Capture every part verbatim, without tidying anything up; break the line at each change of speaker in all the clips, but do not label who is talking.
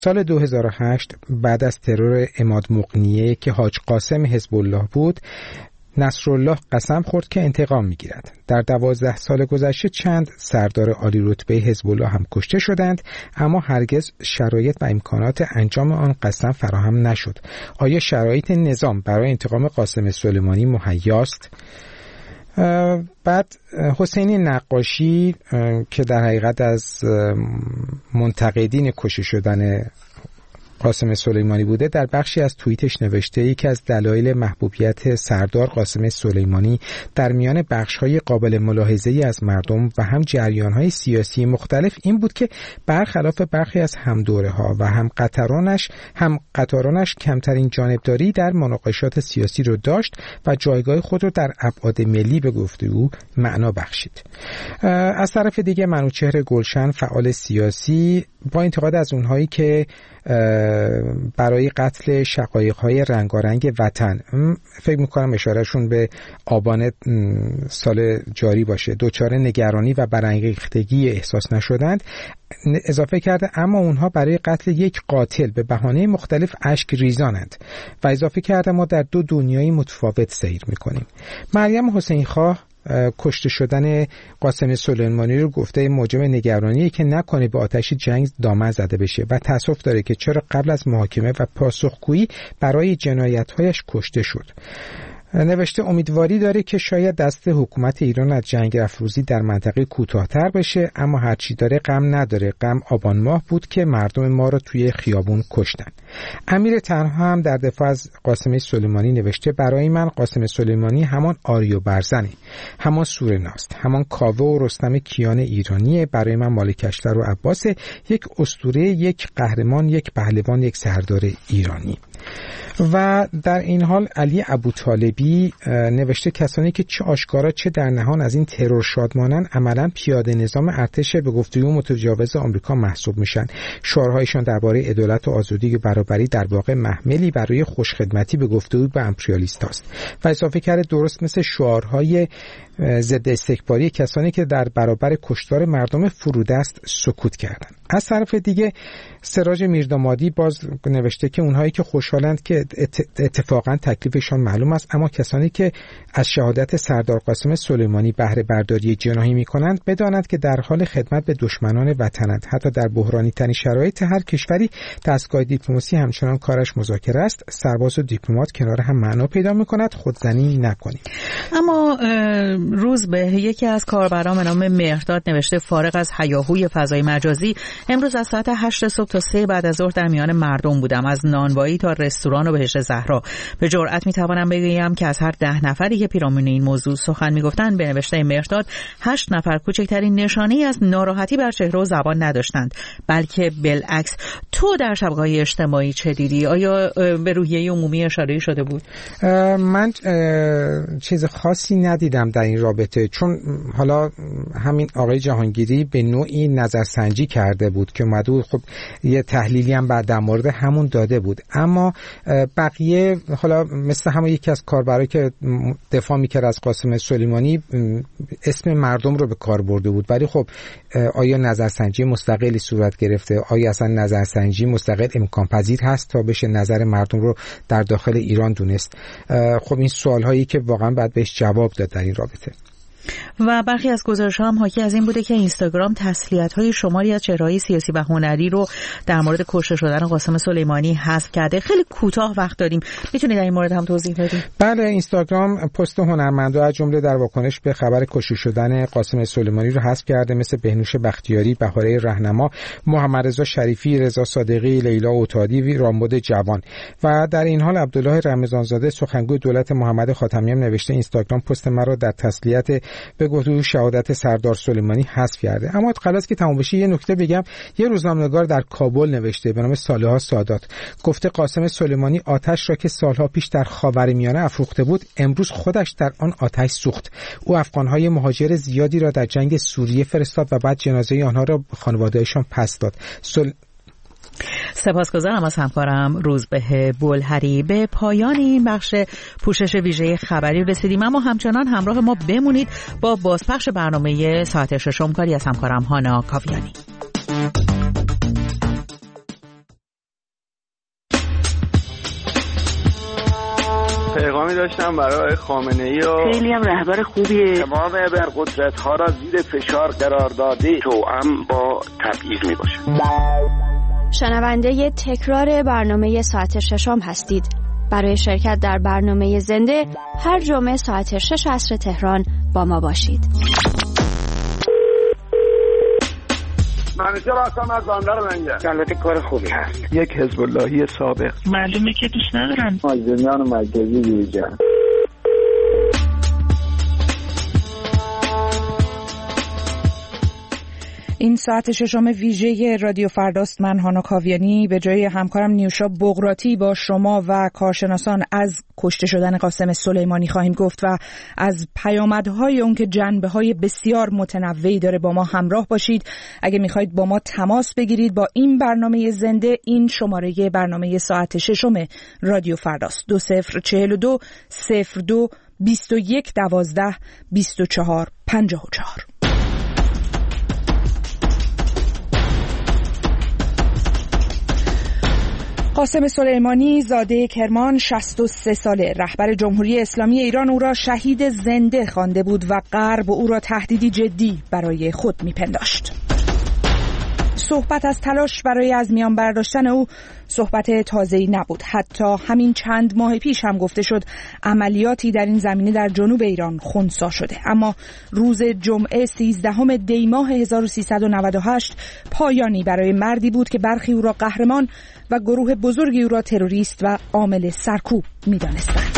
سال دو هزار و هشت بعد از ترور عماد مقنیه که حاج قاسم حزب الله بود، نصرالله قسم خورد که انتقام میگیرد. در دوازده سال گذشته چند سردار عالی رتبه حزب الله هم کشته شدند، اما هرگز شرایط و امکانات انجام آن قسم فراهم نشد. آیا شرایط نظام برای انتقام قاسم سلیمانی مهیاست؟ بعد حسینی نقاشی که در حقیقت از منتقدین کشته شدن قاسم سلیمانی بوده، در بخشی از توییتش نوشته یکی از دلایل محبوبیت سردار قاسم سلیمانی در میان بخش‌های قابل ملاحظه‌ای از مردم و هم جریان‌های سیاسی مختلف این بود که برخلاف برخی از همدوره‌ها و هم قطرانش هم قطارانش کمترین جانبداری در مناقشات سیاسی رو داشت و جایگاه خود رو در ابعاد ملی به گفته او معنا بخشید. از طرف دیگه منوچهر گلشن، فعال سیاسی، با انتقاد از اونهایی که برای قتل شقایق‌های رنگارنگ وطن، فکر می‌کنم اشارهشون به آبان سال جاری باشه، دچار نگرانی و برانگیختگی احساس نشدند، اضافه کرده اما اونها برای قتل یک قاتل به بهانه مختلف اشک ریزانند و اضافه کرده ما در دو دنیای متفاوت سیر می‌کنیم. مریم حسین خواه کشته شدن قاسم سلیمانی رو گفته موجب نگرانیه که نکنه به آتش جنگ دامن زده بشه و تأسف داره که چرا قبل از محاکمه و پاسخگویی برای جنایت‌هایش کشته شد. نوشته امیدواری داره که شاید دست حکومت ایران از جنگ افروزی در منطقه کوتاه‌تر بشه، اما هرچی داره غم نداره. غم آبان ماه بود که مردم ما رو توی خیابون کشتن. امیر تنها هم در دفاع از قاسم سلیمانی نوشته برای من قاسم سلیمانی همان آریو برزنه، همان سورناست، همان کاوه و رستم کیان ایرانیه. برای من مالک اشتر و عباس، یک اسطوره، یک قهرمان، یک پهلوان، یک سردار ایرانی. و در این حال علی ابوطالبی نوشته کسانی که چه آشکارا چه در نهان از این ترور شادمانن عملا پیاده نظام ارتش به گفته او متجاوز آمریکا محسوب میشن. شعارهایشان درباره عدالت و آزادی و برابری در واقع محملی برای خوشخدمتی به گفته او به امپریالیستاست. و اضافه کرده درست مثل شعارهای ضد استکباری کسانی که در برابر کشتار مردم فرودست سکوت کردند. از طرف دیگه سراج میردامادی باز نوشته که اونهایی که خوشحالند که اتفاقا تکلیفشان معلوم است، اما کسانی که از شهادت سردار قاسم سلیمانی بهره برداری جناحی میکنند بدانند که در حال خدمت به دشمنان وطنند. حتی در بحرانی ترین شرایط هر کشوری دستگاه دیپلماسی همچنان کارش مذاکره است. سرباز و دیپلمات کنار هم معنا پیدا میکند، خودزنی نکنید.
اما روز به یکی از کاربران به نام مهرداد نوشته فارغ از هیاهوی فضای مجازی، امروز از ساعت هشت صبح تا سه بعد از ظهر در میان مردم بودم، از نانوایی تا رستوران و بهشت زهرا. به جرئت میتوانم بگویم که از هر ده نفری که پیرامون این موضوع سخن میگفتند، به نوشته مهرداد هشت نفر کوچکترین نشانه‌ای از ناراحتی بر چهره و زبان نداشتند، بلکه بالعکس. تو در شبکه‌های اجتماعی چه دیدی؟ آیا به روحیه عمومی اشاره شده بود؟
من چیز خاصی ندیدم در این رابطه، چون حالا همین آقای جهانگیری به نوعی نظرسنجی کرده بود که اومده خب یه تحلیلی هم بعد در مورد همون داده بود، اما بقیه حالا مثل همون یکی از کاربرایی که دفاع میکرد از قاسم سلیمانی اسم مردم رو به کار برده بود، ولی خب آیا نظرسنجی مستقلی صورت گرفته؟ آیا اصلا نظرسنجی مستقل امکان پذیر هست تا بشه نظر مردم رو در داخل ایران دونست؟ خب این سوال هایی که واقعا باید بهش جواب داد در این رابطه.
و برخی از گزارش‌ها هم حاکی از این بوده که اینستاگرام تسلیت‌های شماری از چهره‌های سیاسی و هنری رو در مورد کشته شدن قاسم سلیمانی حذف کرده. خیلی کوتاه وقت داریم، میتونید در این مورد هم توضیح بدید؟
بله، اینستاگرام پست هنرمندا از جمله در واکنش به خبر کشته شدن قاسم سلیمانی رو حذف کرده، مثل بهنوش بختیاری، بهاره رهنما، محمد رضا شریفی، رضا صادقی، لیلا اوتادی، رامبد جوان. و در این حال عبدالله رمضانزاده سخنگوی دولت محمد خاتمی هم نوشته اینستاگرام پست مرا در تسلیت به گفته شهادت سردار سلیمانی حذف کرده. اما قبل از که تمام بشه یه نکته بگم. یه روزنامه‌نگار در کابل نوشته به نام صالحا سادات، گفته قاسم سلیمانی آتش را که سالها پیش در خاورمیانه افروخته بود، امروز خودش در آن آتش سوخت. او افغان‌های مهاجر زیادی را در جنگ سوریه فرستاد و بعد جنازه آنها را به خانواده‌شان پس داد. سل...
سپاسگزارم از همکارم روزبه بلهری. به پایان این بخش پوشش ویژه خبری رسیدیم، اما همچنان همراه ما بمونید با بازپخش برنامه ساعت ششم کاری از همکارم هانا کاویانی.
احترامی داشتم برای خامنه‌ای و
خیلی هم رهبر خوبیه.
تمام ابرقدرت‌ها را زیر فشار قرار داده توأم با تبعیض میباشه.
شنونده تکرار برنامه ساعت ششم هستید. برای شرکت در برنامه زنده هر جمعه ساعت شش عصر تهران با ما باشید.
منیجر هستم از بندر لنگر. البته کار خوبی هست.
یک حزب اللهی سابق.
معلومه که دوست ندارن.
مازندران مرکزی دیوجان.
این ساعت ششم ویژه رادیو فرداست. من هانا کاویانی به جای همکارم نیوشا بغراتی با شما و کارشناسان از کشته شدن قاسم سلیمانی خواهیم گفت و از پیامدهای اون که جنبه‌های بسیار متنوعی داره با ما همراه باشید. اگه میخواید با ما تماس بگیرید با این برنامه زنده، این شماره برنامه ساعت ششم رادیو فرداست. دو صفر چهل و دو صفر دو بیست و یک دوازده بیست و چهار پنجاه و چهار. قاسم سلیمانی زاده کرمان شصت و سه ساله رهبر جمهوری اسلامی ایران او را شهید زنده خوانده بود و غرب او را تهدیدی جدی برای خود میپنداشت. صحبت از تلاش برای از میان برداشتن او صحبت تازه‌ای نبود. حتی همین چند ماه پیش هم گفته شد عملیاتی در این زمینه در جنوب ایران خنثی شده. اما روز جمعه سیزدهم دی ماه هزار و سیصد و نود و هشت پایانی برای مردی بود که برخی او را قهرمان و گروه بزرگی او را تروریست و عامل سرکوب می‌دانستند.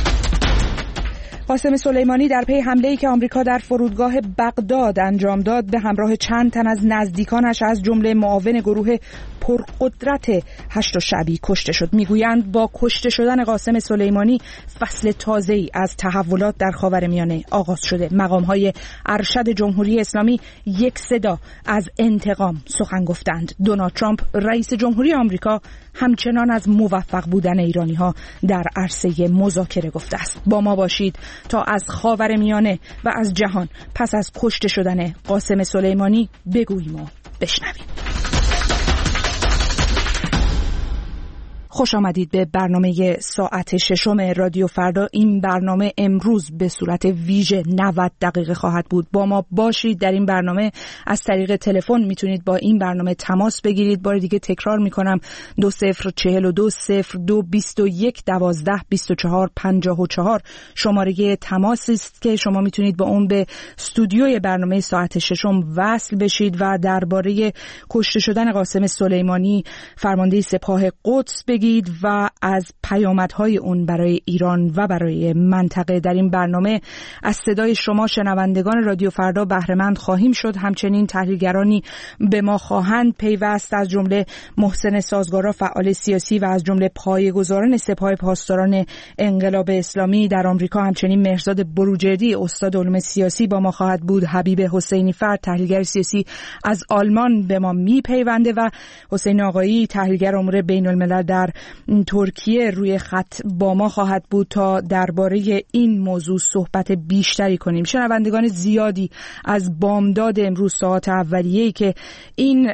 قاسم سلیمانی در پی حمله‌ای که آمریکا در فرودگاه بغداد انجام داد به همراه چند تن از نزدیکانش از جمله معاون گروه پرقدرت هشت شعبی کشته شد. میگویند با کشته شدن قاسم سلیمانی فصل تازه‌ای از تحولات در خاورمیانه آغاز شده. مقام‌های ارشد جمهوری اسلامی یک صدا از انتقام سخن گفتند. دونالد ترامپ رئیس جمهوری آمریکا همچنان از موفق بودن ایرانی‌ها در عرصه مذاکره گفته است. با ما باشید تا از خاورمیانه و از جهان پس از کشته شدن قاسم سلیمانی بگوییم و بشنویم. خوش آمدید به برنامه ساعت ششم رادیو فردا. این برنامه امروز به صورت ویژه نود دقیقه خواهد بود. با ما باشید. در این برنامه از طریق تلفن میتونید با این برنامه تماس بگیرید. بار دیگه تکرار میکنم دو صفر چهل و دو صفر دو بیست و یک دوازده بیست و چهار پنجاه و چهار شماره تماسی است که شما میتونید با اون به استودیوی برنامه ساعت ششم وصل بشید و درباره کشته شدن قاسم سلیمانی فرمانده سپاه قدس بگید و از پیامدهای اون برای ایران و برای منطقه. در این برنامه از صدای شما شنوندگان رادیو فردا بهره مند خواهیم شد. همچنین تحلیلگرانی به ما خواهند پیوست، از جمله محسن سازگارا فعال سیاسی و از جمله پایه‌گذاران سپاه پاسداران انقلاب اسلامی در آمریکا. همچنین مهرزاد بروجردی استاد علوم سیاسی با ما خواهد بود. حبیب حسینی فرد تحلیلگر سیاسی از آلمان به ما میپیونده و حسین آقایی تحلیلگر امور بین الملل در ترکیه روی خط با ما خواهد بود تا درباره این موضوع صحبت بیشتری کنیم. شنوندگان زیادی از بامداد امروز ساعت اولیه‌ای که این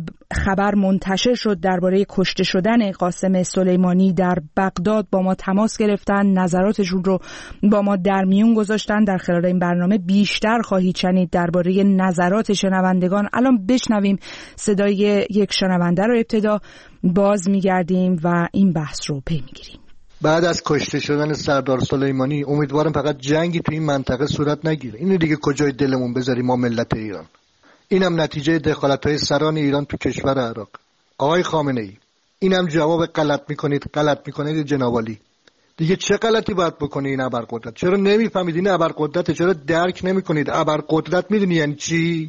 خبر منتشر شد درباره کشته شدن قاسم سلیمانی در بغداد با ما تماس گرفتن، نظراتشون رو با ما در میون گذاشتن. در خلال این برنامه بیشتر خواهید شنید درباره نظرات شنوندگان. الان بشنویم صدای یک شنونده رو ابتدا، باز میگردیم و این بحث رو پی میگیریم.
بعد از کشته شدن سردار سلیمانی امیدوارم فقط جنگی تو این منطقه صورت نگیره. اینو دیگه کجای دلمون بذاریم ما ملت ایران. اینم نتیجه دخالت‌های سران ایران تو کشور عراق. آقای خامنه‌ای، اینم جواب غلط میکنید غلط میکنید جناب عالی. دیگه چه غلطی باید بکنی این ابرقدرت؟ چرا نمیفهمید این ابرقدرت؟ چرا درک نمیکنید ابرقدرت میدونی یعنی چی؟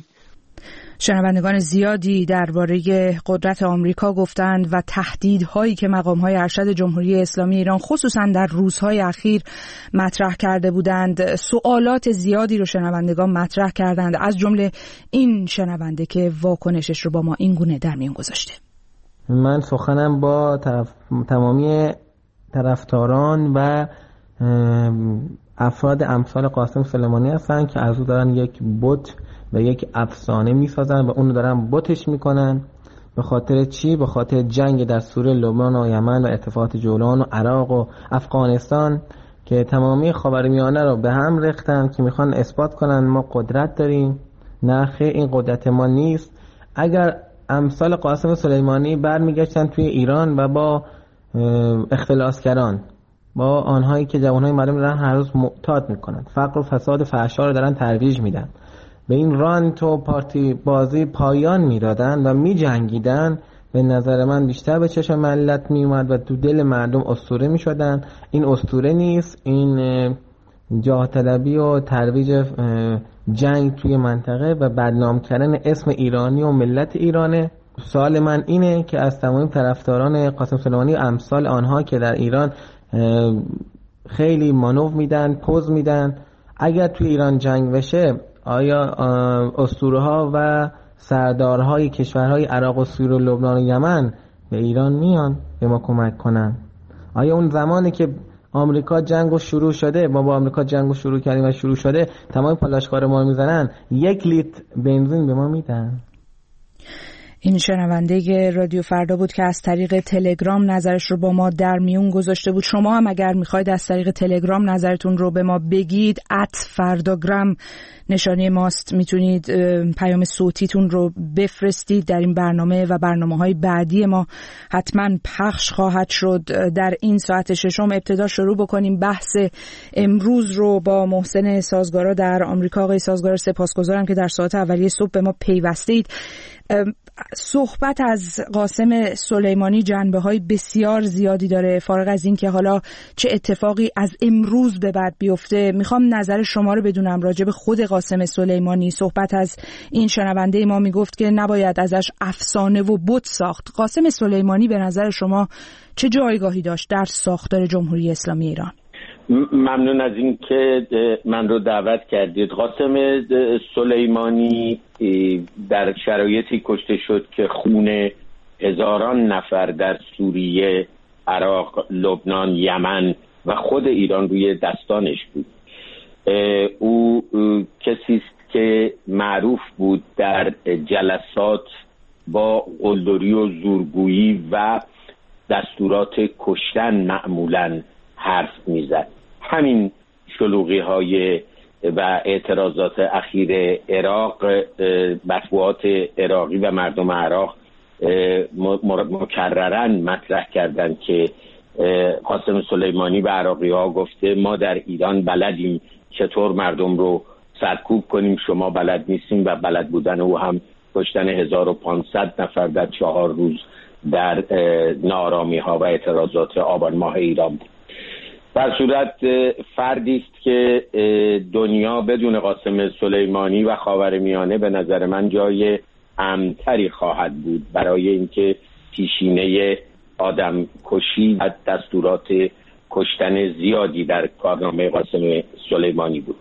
شنوندگان زیادی درباره قدرت آمریکا گفتند و تهدیدهایی که مقام‌های ارشد جمهوری اسلامی ایران خصوصا در روزهای اخیر مطرح کرده بودند. سوالات زیادی رو شنوندگان مطرح کردند، از جمله این شنونده که واکنشش رو با ما این گونه در میون گذاشته.
من سخنم با طرف... تمامی طرفداران و افراد امثال قاسم سلیمانی هستن که از او دارن یک بت و یک افسانه میسازن و اونو دارن بتش میکنن. به خاطر چی؟ به خاطر جنگ در سوریه، لبنان و یمن و اتفاقات جولان و عراق و افغانستان که تمامی خاورمیانه رو به هم ریختن که میخوان اثبات کنن ما قدرت داریم. نه خیر، این قدرت ما نیست. اگر امثال قاسم سلیمانی برمیگشتن توی ایران و با اختلاسگران، با آنهایی که جوانهای مردم دارن هر روز معتاد میکنن، فقر و فساد و فحشا رو دارن ترویج میدن، به این رانت و پارتی بازی پایان میدادن و میجنگیدن، به نظر من بیشتر به چشم ملت میومد و تو دل مردم اسطوره میشدن. این اسطوره نیست، این جاه طلبی و ترویج جنگ توی منطقه و بدنام کردن اسم ایرانی و ملت ایرانه. سوال من اینه که از تمام طرفداران قاسم سلیمانی و امثال آنها که در ایران خیلی مانور میدن، پوز میدن، اگر توی ایران جنگ بشه آیا اسطوره ها و سردارهای کشورهای عراق و سوریه و لبنان و یمن به ایران میان به ما کمک کنن؟ آیا اون زمانی که آمریکا جنگو شروع شده، ما با آمریکا جنگو شروع کردیم و شروع شده، تمام پالایشگاه ما میزنن، یک لیتر بنزین به ما میدن؟
این شنونده رادیو فردا بود که از طریق تلگرام نظرش رو با ما در میون گذاشته بود. شما هم اگر میخواید از طریق تلگرام نظرتون رو به ما بگید، ات فرداگرام نشانه ماست، میتونید پیام صوتیتون رو بفرستید. در این برنامه و برنامه‌های بعدی ما حتما پخش خواهد شد. در این ساعت ششم ابتدا شروع بکنیم بحث امروز رو با محسن سازگارا در آمریکا. آقای سازگارا سپاسگزارم که در ساعت اولیه صبح به ما پیوستید. صحبت از قاسم سلیمانی جنبه‌های بسیار زیادی داره، فارغ از این که حالا چه اتفاقی از امروز به بعد بیفته. میخوام نظر شما رو بدونم راجع به خود قاسم سلیمانی. صحبت از این شنونده ما میگفت که نباید ازش افسانه و بت ساخت. قاسم سلیمانی به نظر شما چه جایگاهی داشت در ساختار جمهوری اسلامی ایران؟
ممنون از این که من رو دعوت کردید. قاسم سلیمانی در شرایطی کشته شد که خون هزاران نفر در سوریه، عراق، لبنان، یمن و خود ایران روی دستانش بود. او کسی است که معروف بود در جلسات با قلدری و زورگویی و دستورات کشتن معمولاً حرف میزد. همین شلوغی های و اعتراضات اخیر عراق، مطبوعات عراقی و مردم عراق مکرراً مطرح کردند که قاسم سلیمانی به عراقی ها گفته ما در ایران بلدیم چطور مردم رو سرکوب کنیم، شما بلد نیستیم. و بلد بودن او هم کشتن هزار و پانصد نفر در چهار روز در نارامی ها و اعتراضات آبان ماه ایران بود. در صورت فردی است که دنیا بدون قاسم سلیمانی و خاورمیانه به نظر من جای امن‌تری خواهد بود، برای اینکه پیشینه آدم کشی و دستورات کشتن زیادی در کارنامه قاسم سلیمانی بود.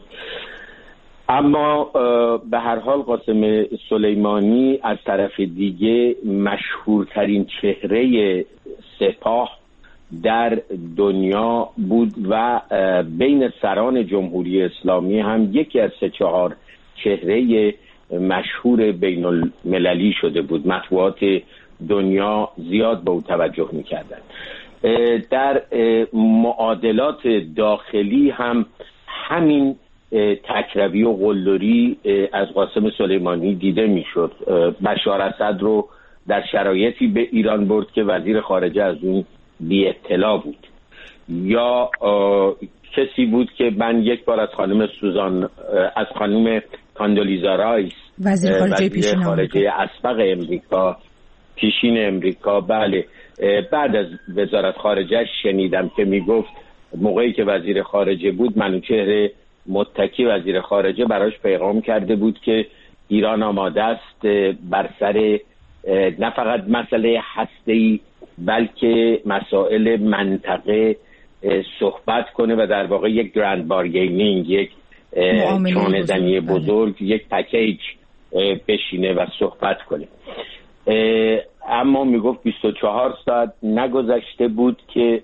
اما به هر حال قاسم سلیمانی از طرف دیگه مشهورترین چهره سپاه در دنیا بود و بین سران جمهوری اسلامی هم یکی از سه چهار چهره مشهور بین المللی شده بود. مطبوعات دنیا زیاد به او توجه می‌کردند. در معادلات داخلی هم همین تکروی و قلدری از قاسم سلیمانی دیده میشد. بشار اسد رو در شرایطی به ایران برد که وزیر خارجه از اون بی اطلاع بود. یا کسی بود که من یک بار از خانم سوزان از خانم کاندولیزا رایس
وزیر خارجه, پیشین
خارجه اسبق امریکا پیشین امریکا بله بعد از وزارت خارجه شنیدم که میگفت موقعی که وزیر خارجه بود منوچهر متکی وزیر خارجه براش پیغام کرده بود که ایران آماده است بر سر نه فقط مسئله هسته‌ای بلکه مسائل منطقه صحبت کنه و در واقع یک گرند بارگینینگ، یک چانه زنی بزرگ، یک پکیج بشینه و صحبت کنه. اما میگفت بیست و چهار ساعت نگذشته بود که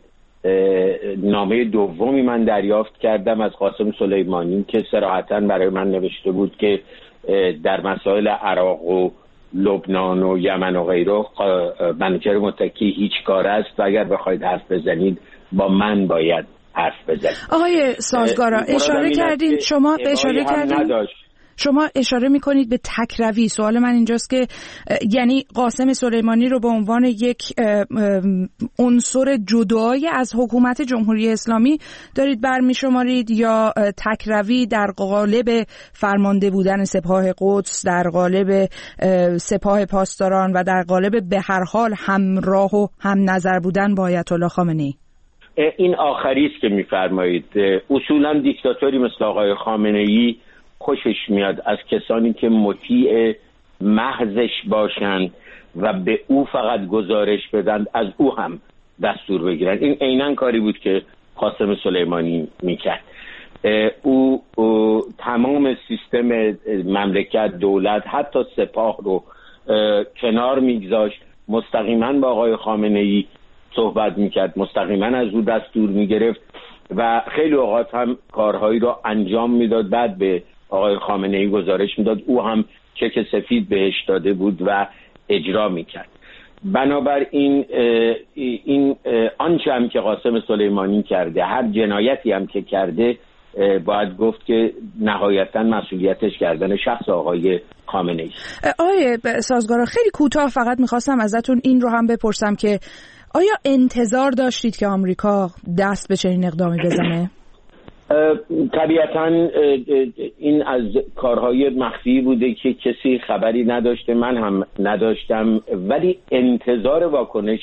نامه دومی من دریافت کردم از قاسم سلیمانی که صراحتاً برای من نوشته بود که در مسائل عراق و لبنان و یمن و غیره منوچهر متکی هیچ کار است و اگر بخواید حرف بزنید با من باید حرف بزنیم.
آقای سازگارا اشاره کردین، شما اشاره کردین شما اشاره میکنید به تکروی. سوال من اینجاست که یعنی قاسم سلیمانی رو به عنوان یک عنصر جدایی از حکومت جمهوری اسلامی دارید برمیشمارید یا تکروی در قالب فرمانده بودن سپاه قدس، در قالب سپاه پاسداران و در قالب به هر حال همراه و هم نظر بودن با آیت الله خامنه‌ای؟
این آخری است که میفرمایید. اصولا دیکتاتوری مثل آقای خامنه‌ای خوشش میاد از کسانی که مطیع محضش باشند و به او فقط گزارش بدن، از او هم دستور بگیرن. این عیناً کاری بود که قاسم سلیمانی میکرد. او, او تمام سیستم مملکت، دولت، حتی سپاه رو کنار میگذاشت، مستقیما با آقای خامنه‌ای صحبت میکرد، مستقیما از او دستور میگرفت و خیلی اوقات هم کارهایی رو انجام میداد، بعد به آقای خامنه‌ای گزارش میداد، او هم چک سفید بهش داده بود و اجرا میکرد. بنابراین این آنچه هم که قاسم سلیمانی کرده، هر جنایتی هم که کرده، باید گفت که نهایتا مسئولیتش کردن شخص آقای خامنه‌ای.
آقای سازگارا خیلی کوتاه فقط میخواستم ازتون این رو هم بپرسم که آیا انتظار داشتید که آمریکا دست به چنین اقدامی بزنه؟
طبیعتاً این از کارهای مخفی بوده که کسی خبری نداشته، من هم نداشتم، ولی انتظار واکنش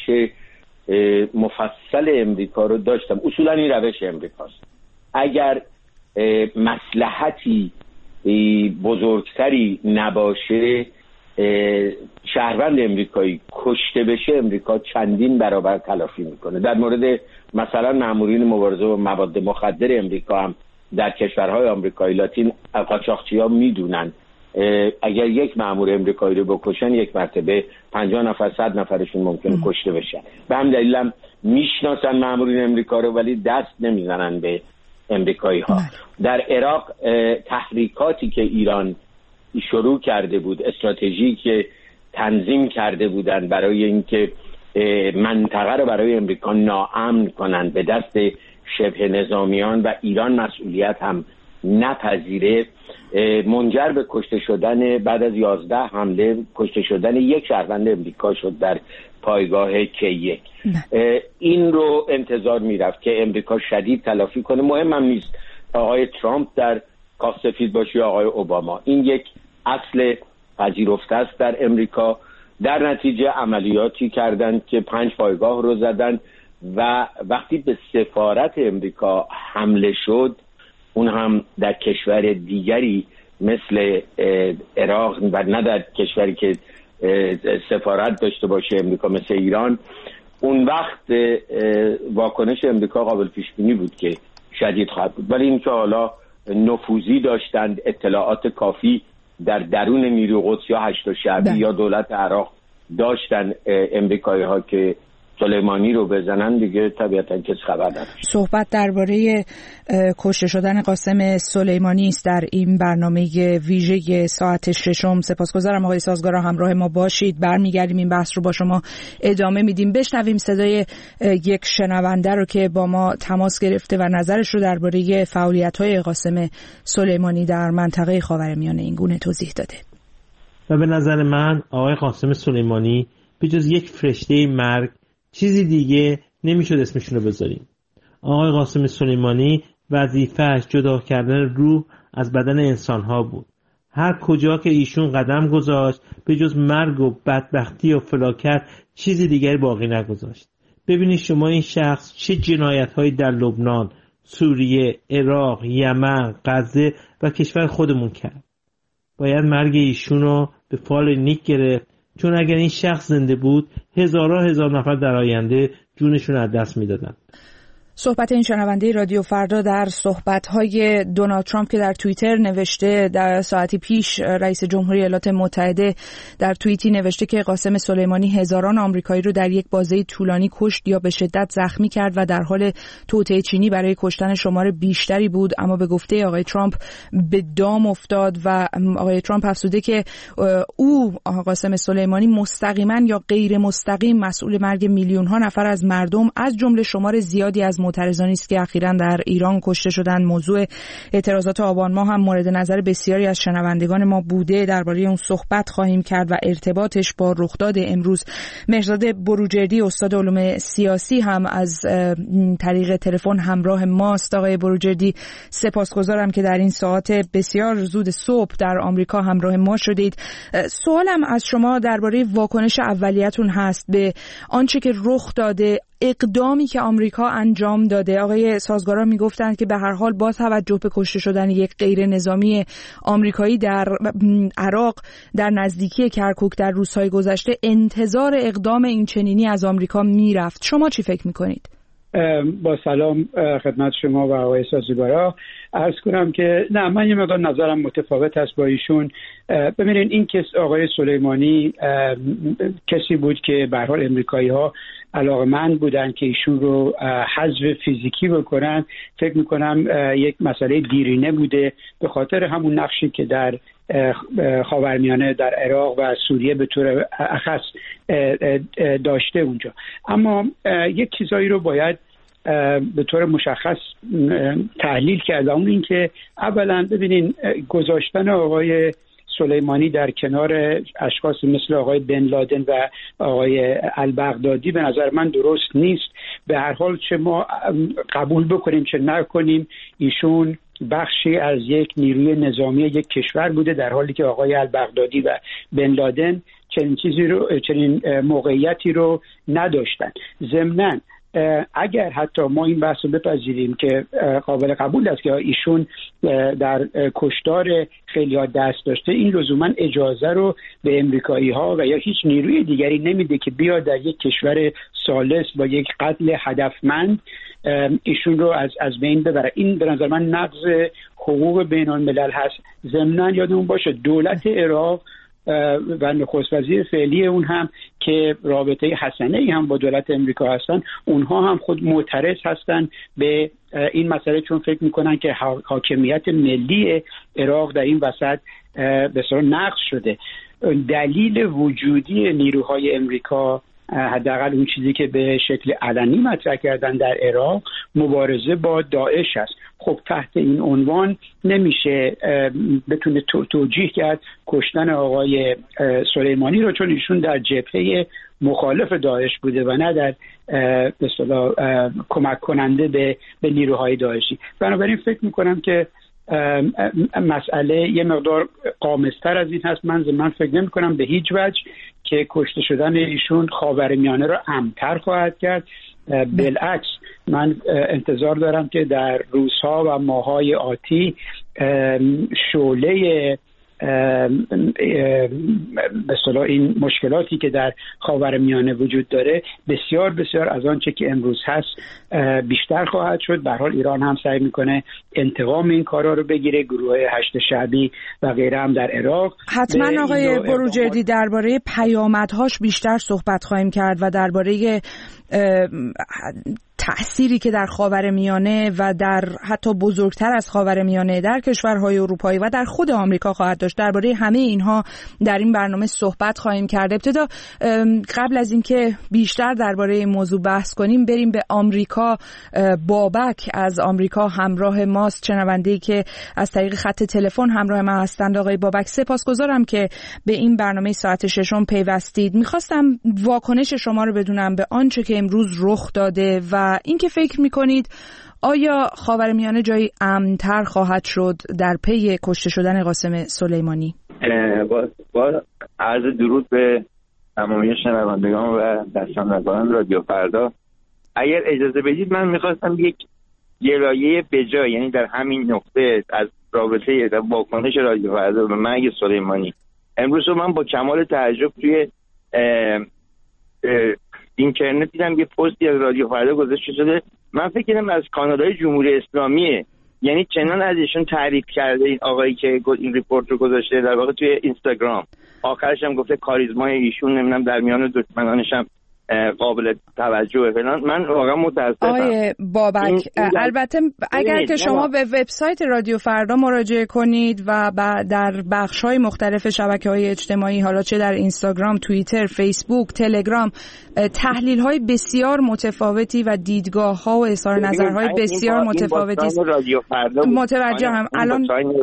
مفصل امریکا رو داشتم. اصولاً این روش امریکاست. اگر مصلحتی بزرگتری نباشه، شهروند امریکایی کشته بشه، امریکا چندین برابر تلافی میکنه. در مورد مثلا مامورین مبارزه با مواد مخدر امریکا هم در کشورهای آمریکای لاتین قاچاقچی‌ها میدونن اگر یک مامور امریکایی رو بکشن، یک مرتبه پنجاه نفر صد نفرشون ممکنه ام. کشته بشن. به هم دلیل هم میشناسن مامورین امریکا رو ولی دست نمیزنن به امریکایی ها. در عراق تحریکاتی که ایران شروع کرده بود، استراتژی که تنظیم کرده بودن برای اینکه منطقه رو برای امریکا ناامن کنن به دست شبه نظامیان و ایران مسئولیت هم نپذیره، منجر به کشته شدن، بعد از یازده حمله کشته شدن یک شهروند امریکا شد در پایگاه کی یک. این رو انتظار میرفت که امریکا شدید تلافی کنه. مهم هم نیست آقای ترامپ در کاخ سفید باشه یا آقای اوباما، این یک اصل پذیرفته است در امریکا. در نتیجه عملیاتی کردند که پنج پایگاه رو زدن و وقتی به سفارت امریکا حمله شد، اون هم در کشور دیگری مثل عراق و نه در کشوری که سفارت داشته باشه امریکا مثل ایران، اون وقت واکنش امریکا قابل پیش بینی بود که شدید خواهد بود. ولی اینکه حالا نفوذی داشتند، اطلاعات کافی در درون نیروی قدس یا هشت شعبی یا دولت عراق داشتن امریکایی ها که سلیمانی رو بزنن، دیگه طبیعتا کسی خبر نداشت.
صحبت درباره کشته شدن قاسم سلیمانی است در این برنامه ویژه ساعت ششم. سپاسگزارم آقای سازگارا، همراه ما باشید. برمیگردیم این بحث رو با شما ادامه میدیم. بشنویم صدای یک شنونده رو که با ما تماس گرفته و نظرش رو درباره فعالیت‌های قاسم سلیمانی در منطقه خاورمیانه این گونه توضیح داده.
و به نظر من آقای قاسم سلیمانی به جز یک فرشته مرگ چیزی دیگه نمیشد اسمشون رو بذاریم. آقای قاسم سلیمانی وظیفه‌اش جدا کردن روح از بدن انسان‌ها بود. هر کجا که ایشون قدم گذاشت به جز مرگ و بدبختی و فلاکت چیزی دیگری باقی نگذاشت. ببینید شما این شخص چه جنایت‌هایی در لبنان، سوریه، عراق، یمن، غزه و کشور خودمون کرد. باید مرگ ایشون رو به فال نیک گرفت، چون اگر این شخص زنده بود هزارها هزار نفر در آینده جونشون از دست میدادن.
صحبت این شنونده رادیو فردا در صحبت‌های دونالد ترامپ که در توییتر نوشته، در ساعتی پیش رئیس جمهوری ایالات متحده در توییتی نوشته که قاسم سلیمانی هزاران آمریکایی رو در یک بازه طولانی کشت یا به شدت زخمی کرد و در حال توطئه چینی برای کشتن شمار بیشتری بود، اما به گفته آقای ترامپ به دام افتاد و آقای ترامپ افزوده که او قاسم سلیمانی مستقیما یا غیر مستقیم مسئول مرگ میلیون‌ها نفر از مردم از جمله شمار زیادی از معترضانی است که اخیراً در ایران کشته شدند. موضوع اعتراضات آبان ماه هم مورد نظر بسیاری از شنوندگان ما بوده. درباره اون صحبت خواهیم کرد و ارتباطش با رخداد امروز. مهرداد بروجردی استاد علوم سیاسی هم از طریق تلفن همراه ماست. آقای بروجردی سپاسگزارم که در این ساعت بسیار زود صبح در آمریکا همراه ما شدید. سوالم از شما درباره واکنش اولیتون هست به آنچه که رخ داده، اقدامی که آمریکا انجام داده. آقای سازگارا میگفتند که به هر حال با توجه به کشته شدن یک غیر نظامی آمریکایی در عراق در نزدیکی کرکوک در روزهای گذشته انتظار اقدام این چنینی از آمریکا میرفت. شما چی فکر میکنید؟
با سلام خدمت شما و آقای سازگارا. عرض کنم که نه، من یه مقدار نظرم متفاوت است با ایشون. ببینید این کس آقای سلیمانی کسی بود که به هر حال امریکایی ها علاقه‌مند بودن که ایشون رو حذف فیزیکی بکنن. فکر میکنم یک مسئله دیرینه بوده به خاطر همون نقشی که در خاورمیانه، در عراق و سوریه به طور اخص داشته اونجا. اما یک چیزایی رو باید به طور مشخص تحلیل کرد. اون این که اولا ببینین گذاشتن آقای سلیمانی در کنار اشخاص مثل آقای بن لادن و آقای البغدادی به نظر من درست نیست. به هر حال چه ما قبول بکنیم چه نکنیم، ایشون بخشی از یک نیروی نظامی یک کشور بوده، در حالی که آقای البغدادی و بن لادن چنین چیزی رو، چنین موقعیتی رو نداشتن. ضمناً اگر حتی ما این بحث رو بپذیریم که قابل قبول است که ایشون در کشتار خیلی ها دست داشته، این لزوما اجازه رو به امریکایی ها و یا هیچ نیروی دیگری نمیده که بیاد در یک کشور ثالث با یک قتل هدفمند ایشون رو از از بین ببره. این به نظر من نقض حقوق بین الملل هست. ضمناً یادمون باشه دولت عراق و نخست وزیر فعلی اون هم که رابطه حسنه ای هم با دولت امریکا هستن، اونها هم خود معترض هستن به این مسئله، چون فکر میکنن که حاکمیت ملی عراق در این وسط به صورت نقض شده. دلیل وجودی نیروهای امریکا، حداقل اون چیزی که به شکل علنی مطرح کردن در عراق، مبارزه با داعش است. خب تحت این عنوان نمیشه بتونه توجیه کرد کشتن آقای سلیمانی رو، چون ایشون در جبهه مخالف داعش بوده و نه در به اصطلاح کمک کننده به به نیروهای داعشی. بنابراین فکر میکنم که مسئله یه مقدار قامزتر از این هست. من من فکر نمی کنم به هیچ وجه که کشته شدن ایشون خاورمیانه را امن‌تر خواهد کرد. بالعکس من انتظار دارم که در روزها و ماه‌های آتی شعله به اصطلاح این مشکلاتی که در خاورمیانه وجود داره بسیار بسیار از آنچه که امروز هست بیشتر خواهد شد. به هر حال ایران هم سعی میکنه انتقام این کارا رو بگیره، گروه هشت شعبی و غیره هم در عراق.
حتما آقای بروجردی درباره پیامدهاش بیشتر صحبت خواهیم کرد و درباره تأثیری که در خاورمیانه و در حتی بزرگتر از خاورمیانه در کشورهای اروپایی و در خود آمریکا خواهد داشت. درباره همه اینها در این برنامه صحبت خواهیم کرد. ابتدا قبل از اینکه بیشتر درباره این موضوع بحث کنیم بریم به آمریکا. بابک از آمریکا همراه ماست، شنونده‌ای که از طریق خط تلفن همراه ما هستند. آقای بابک سپاسگزارم که به این برنامه ساعت ششم پیوستید. می‌خواستم واکنش شما رو بدونم به آنچه که امروز رخ داده و اینکه فکر میکنید آیا خاورمیانه جایی امن‌تر خواهد شد در پی کشته شدن قاسم سلیمانی؟
با, با عرض درود به تمامی شنوندگان و دستاندرکاران رادیو فردا. اگر اجازه بدید من میخواستم یک گلایه بجا، یعنی در همین نقطه از رابطه واکنش رادیو فردا به مرگ سلیمانی. امروز من با کمال تعجب توی اه اه اینترنت دیدم یه پستی از رادیو فردا گذاشته شده. من فکر کنم از کانال‌های جمهوری اسلامیه، یعنی چنان از ایشون تعریف کرده این آقایی که این ریپورت رو گذاشته، در واقع توی اینستاگرام. آخرش هم گفته کاریزمای ایشون نمیدونم در میان دشمنانش هم قابل توجه فلان. من واقعا متاسفم.
آقای بابک این این البته اگر که شما به وبسایت رادیو فردا مراجعه کنید و در بخش‌های مختلف شبکه‌های اجتماعی، حالا چه در اینستاگرام، توییتر، فیسبوک، تلگرام، تحلیل‌های بسیار متفاوتی و دیدگاه‌ها و اظهار نظرهای بسیار متفاوتی متوجهم. الان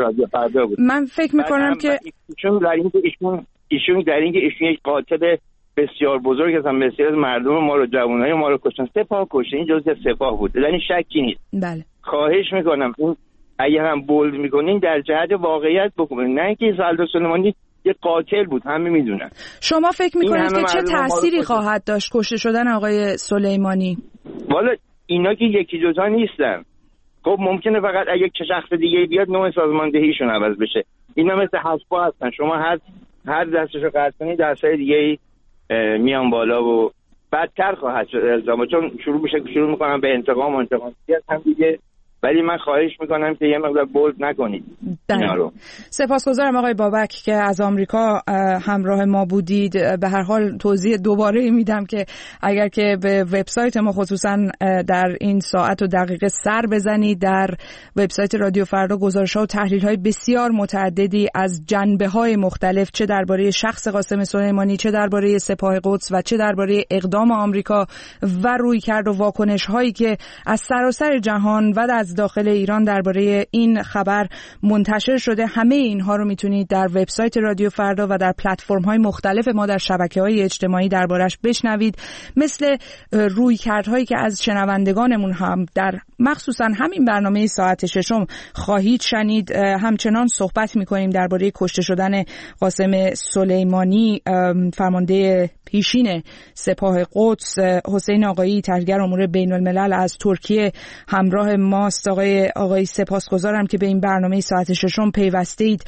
من فکر می‌کنم که
ایشون در اینکه ایشون ایشون در اینکه ایشون یک قاتل بسیار بزرگ هستن، بسیار از مردم ما رو، جوانای ما رو کشتن، سپاه کشتن، این جزء سپاه بود، در این شکی نیست.
بله.
خواهش میکنم این اگه هم بولد میکنین در جهت واقعیت بکنین، نه اینکه سردار سلیمانی یه قاتل بود، همه میدونن.
شما فکر میکنید که چه تأثیری خواهد داشت کشته شدن آقای سلیمانی؟
والا اینا که یکی دوتا نیستن. خب ممکنه فقط اگه چه شخص دیگه بیاد نوع سازماندهیشون عوض بشه. اینا مثل حسبا هستن، شما هر هر دستشو قطع کنید دستای دیگه میان بالا و بدتر خواهد شد الزاما، چون شروع میشه شروع میکنن به انتقام و انتقام هم دیگه. ولی من خواهش میکنم که یه مقدار بولد نکنید اینا رو.
سپاسگزارم آقای بابک که از آمریکا همراه ما بودید. به هر حال توضیح دوباره میدم که اگر که به وبسایت ما خصوصا در این ساعت و دقیقه سر بزنید، در وبسایت رادیو فردا گزارش‌ها و تحلیل‌های بسیار متعددی از جنبه‌های مختلف، چه درباره شخص قاسم سلیمانی، چه درباره سپاه قدس و چه درباره اقدام آمریکا و رویکرد و واکنش‌هایی که از سراسر جهان و از داخل ایران درباره این خبر منتشر شده، همه اینها رو میتونید در وبسایت رادیو فردا و در پلتفرم‌های مختلف ما در شبکه‌های اجتماعی دربارش بشنوید. مثل رویکردهایی که از شنوندگانمون هم در مخصوصا همین برنامه ساعت ششم خواهید شنید. همچنان صحبت می‌کنیم درباره کشته شدن قاسم سلیمانی، فرمانده پیشین سپاه قدس. حسین آقایی تحلیلگر امور بین الملل از ترکیه همراه ماست. آقای آقایی سپاسگزارم که به این برنامه ساعت ششم پیوسته اید.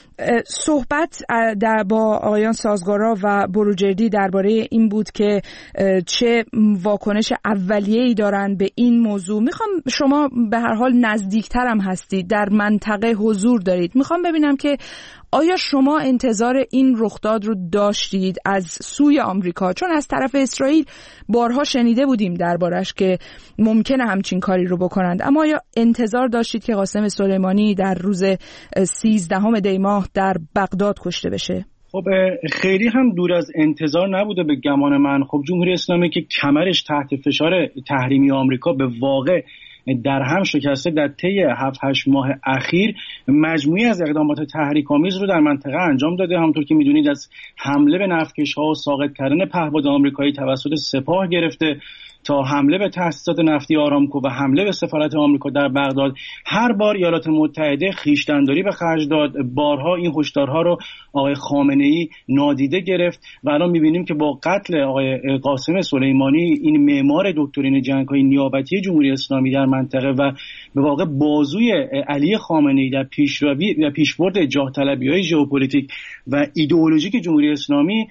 صحبت در با آقایان سازگارا و بروجردی درباره این بود که چه واکنش اولیه‌ای دارن به این موضوع. میخوام، شما به هر حال نزدیکتر هم هستید، در منطقه حضور دارید، میخوام ببینم که آیا شما انتظار این رخداد رو داشتید از سوی آمریکا؟ چون از طرف اسرائیل بارها شنیده بودیم دربارش که ممکنه همچین کاری رو بکنند، اما آیا انتظار داشتید که قاسم سلیمانی در روز سیزدهم دی ماه در بغداد کشته بشه؟
خب خیلی هم دور از انتظار نبوده به گمان من. خب جمهوری اسلامی که کمرش تحت فشار تحریمی آمریکا به واقع در هم شکسته، در طی هفت هشت ماه اخیر مجموعی از اقدامات تحریک‌آمیز رو در منطقه انجام داده. همونطور که می‌دونید از حمله به نفتکش‌ها و ساقط کردن پهپاد آمریکایی توسط سپاه گرفته تا حمله به تأسیسات نفتی آرامکو و حمله به سفارت آمریکا در بغداد، هر بار ایالات متحده خویشتن‌داری به خرج داد. بارها این هشدارها رو آقای خامنه‌ای نادیده گرفت و الان می‌بینیم که با قتل آقای قاسم سلیمانی، این معمار دکترین جنگ‌های نیابتی جمهوری اسلامی در منطقه و به واقع بازوی علی خامنه‌ای در پیشروی و پیشبرد جاه طلبی‌های ژئوپلیتیک و ایدئولوژیک جمهوری اسلامی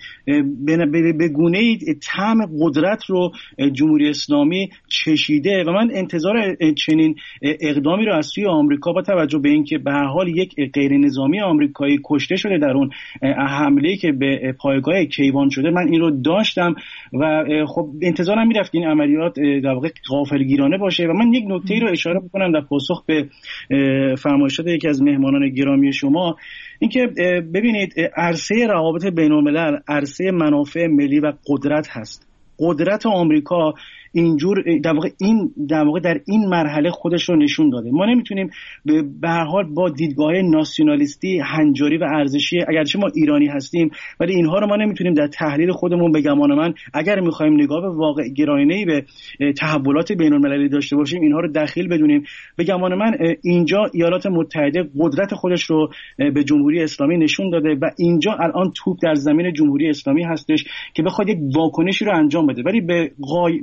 به گونه‌ای طعم قدرت رو جمهوری اسلامی چشیده و من انتظار چنین اقدامی رو از سوی آمریکا با توجه به اینکه به هر حال یک غیر نظامی آمریکایی کشته شده در اون حمله‌ای که به پایگاه کیوان شده، من این رو داشتم و خب انتظارم میرفت که این عملیات در واقع غافلگیرانه باشه. و من یک نکته‌ای رو اشاره بکنم در پاسخ به فرمایشات یکی از مهمانان گرامی شما، اینکه ببینید عرصه روابط بین‌الملل عرصه منافع ملی و قدرت هست. قدرت آمریکا اینجور در واقع این در واقع در این مرحله خودش رو نشون داده. ما نمیتونیم به هر حال با دیدگاه ناسیونالیستی، هنجاری و ارزشی، اگرچه ما ایرانی هستیم ولی اینها رو ما نمیتونیم در تحلیل خودمون به گمان من اگر میخوایم نگاه به واقع گرایانه‌ای به تحولات بین‌المللی داشته باشیم اینها رو دخیل بدونیم. به گمان من اینجا ایالات متحده قدرت خودش رو به جمهوری اسلامی نشون داده و اینجا الان توپ در زمین جمهوری اسلامی هستش که بخواد یک واکنشی رو انجام بده. ولی به, غای... به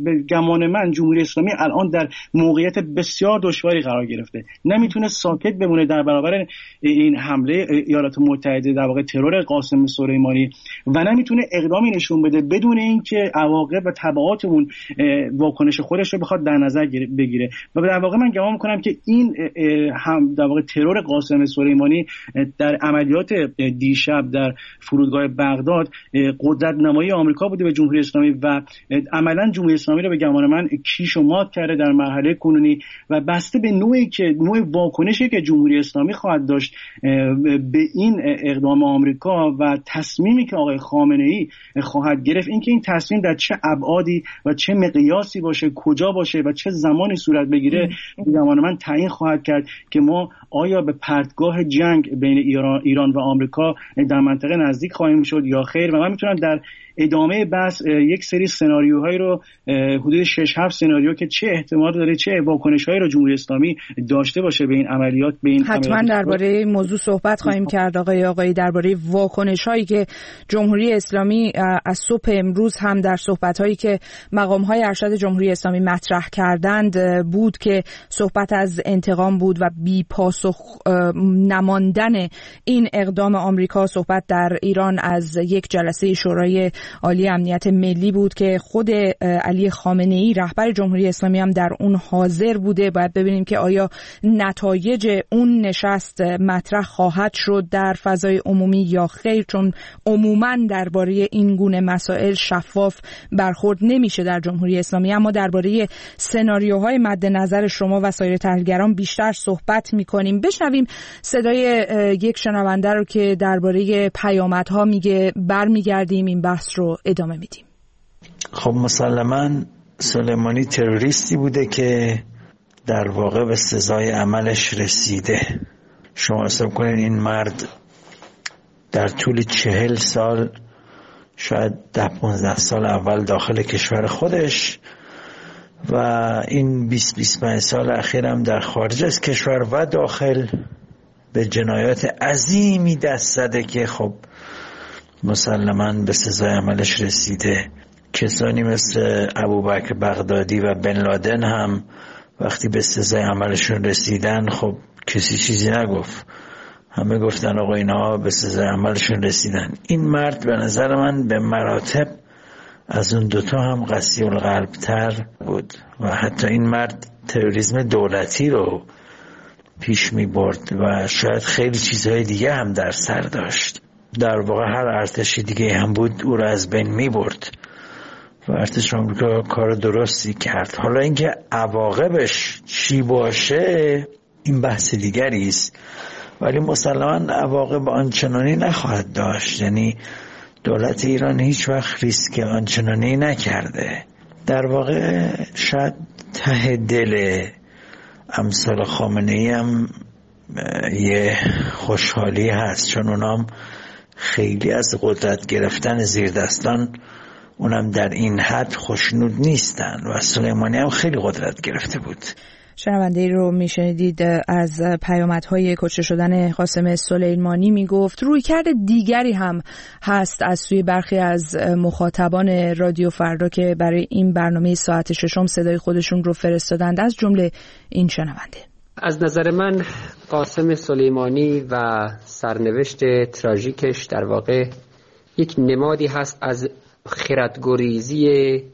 گمان من جمهوری اسلامی الان در موقعیت بسیار دشواری قرار گرفته، نمیتونه ساکت بمونه در برابر این حمله ایالات متحده در واقع ترور قاسم سلیمانی و نمیتونه اقدامی نشون بده بدون اینکه عواقب و تبعات اون واکنش خودش رو بخواد در نظر بگیره. و در واقع من گمان می‌کنم که این هم در واقع ترور قاسم سلیمانی در عملیات دیشب در فرودگاه بغداد قدرت نمایی آمریکا بوده به جمهوری اسلامی و عملاً جمهوری اسلامی رو به گمان من کیش و مات کرده در مرحله کنونی و بسته به نوعی که نوع واکنشی که جمهوری اسلامی خواهد داشت به این اقدام آمریکا و تصمیمی که آقای خامنه‌ای خواهد گرفت، اینکه این تصمیم در چه ابعادی و چه مقیاسی باشه، کجا باشه و چه زمانی صورت بگیره، به گمان من تعیین خواهد کرد که ما آیا به پرتگاه جنگ بین ایران ایران و آمریکا در منطقه نزدیک خواهیم شد یا خیر. و من میتونم در ادامه بحث یک سری سناریوهایی رو حدود شش هفت سناریو که چه احتمال داره چه واکنش‌هایی رو جمهوری اسلامی داشته باشه به این عملیات به این
حتما درباره این موضوع صحبت خواهیم کرد آقای آقای درباره واکنش‌هایی که جمهوری اسلامی از صبح امروز هم در صحبت‌هایی که مقام‌های ارشد جمهوری اسلامی مطرح کردند بود که صحبت از انتقام بود و بی پاسخ نماندن این اقدام آمریکا. صحبت در ایران از یک جلسه شورای عالی امنیت ملی بود که خود علی خامنه‌ای رهبر جمهوری اسلامی هم در اون حاضر بوده. باید ببینیم که آیا نتایج اون نشست مطرح خواهد شد در فضای عمومی یا خیر، چون عموماً درباره این گونه مسائل شفاف برخورد نمیشه در جمهوری اسلامی. اما درباره سناریوهای مد نظر شما و سایر تحلیلگران بیشتر صحبت می‌کنیم. بشنویم صدای یک شنونده رو که درباره پیامدها میگه. برمیگردیم این بحث رو ادامه میدیم.
خب مسلماً سلیمانی تروریستی بوده که در واقع به سزای عملش رسیده. شما حساب کنید این مرد در طول چهل سال، شاید ده پونزده سال اول داخل کشور خودش و این بیست بیست و پنج سال اخیر هم در خارج از کشور و داخل به جنایات عظیمی دست زده که خب مسلماً به سزای عملش رسیده. کسانی مثل ابوبکر بغدادی و بن لادن هم وقتی به سزای عملشون رسیدن خب کسی چیزی نگفت، همه گفتن آقا اینا به سزای عملشون رسیدن. این مرد به نظر من به مراتب از اون دوتا هم قسی القلب تر بود و حتی این مرد تروریسم دولتی رو پیش می برد و شاید خیلی چیزهای دیگه هم در سر داشت. در واقع هر ارتشی دیگه هم بود او رو از بین می برد و ارتش آمریکا کار درستی کرد. حالا اینکه عواقبش چی باشه این بحث دیگری است، ولی مسلماً عواقب آنچنانی نخواهد داشت. یعنی دولت ایران هیچ وقت ریسک آنچنانی نکرده. در واقع شاید ته دل امثال خامنه‌ای هم یه خوشحالی هست، چون اونام خیلی از قدرت گرفتن زیر دستان اونم در این حد خوشنود نیستن و سلیمانی هم خیلی قدرت گرفته بود.
شنونده رو میشنیدید از پیامدهای کشته شدن قاسم سلیمانی میگفت. رویکرد دیگری هم هست از سوی برخی از مخاطبان رادیو فردا که برای این برنامه ساعت ششم صدای خودشون رو فرستادند، از جمله این شنونده.
از نظر من قاسم سلیمانی و سرنوشت تراژیکش در واقع یک نمادی هست از خردگریزی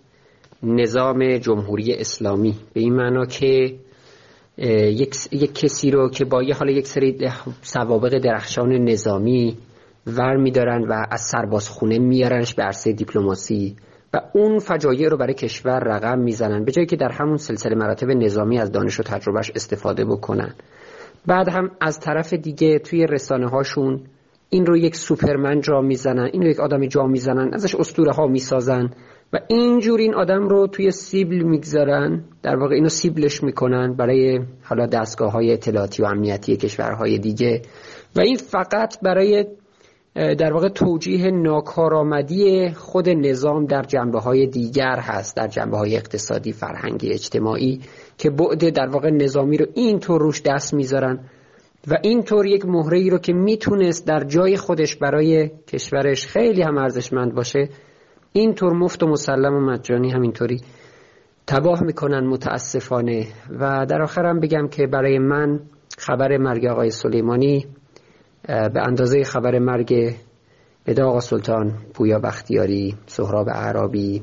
نظام جمهوری اسلامی، به این معنا که یک, یک کسی رو که با یه حالا یک سری سوابق درخشان نظامی ور می‌دارن و از سربازخونه میارنش به عرصه دیپلماسی و اون فجایع رو برای کشور رقم میزنن، به جایی که در همون سلسله مراتب نظامی از دانش و تجربهش استفاده بکنن. بعد هم از طرف دیگه توی رسانه هاشون این رو یک سوپرمن جا میزنن، این رو یک آدمی جا میزنن، ازش اسطوره ها میسازن و اینجور این آدم رو توی سیبل میگذارن، در واقع اینو سیبلش میکنن برای حالا دستگاه های اطلاعاتی و امنیتی کشورهای دیگه و این فقط برای در واقع توجیه ناکارآمدی خود نظام در جنبه‌های دیگر هست، در جنبه‌های اقتصادی، فرهنگی، اجتماعی، که بعد در واقع نظامی رو اینطور روش دست میذارن و اینطور یک مهره‌ای رو که میتونست در جای خودش برای کشورش خیلی هم ارزشمند باشه، اینطور مفت و مسلم و مجانی همینطوری تباه میکنن متاسفانه. و در آخرم بگم که برای من خبر مرگ آقای سلیمانی به اندازه خبر مرگ ادا آقا سلطان، پویا بختیاری، سهراب اعرابی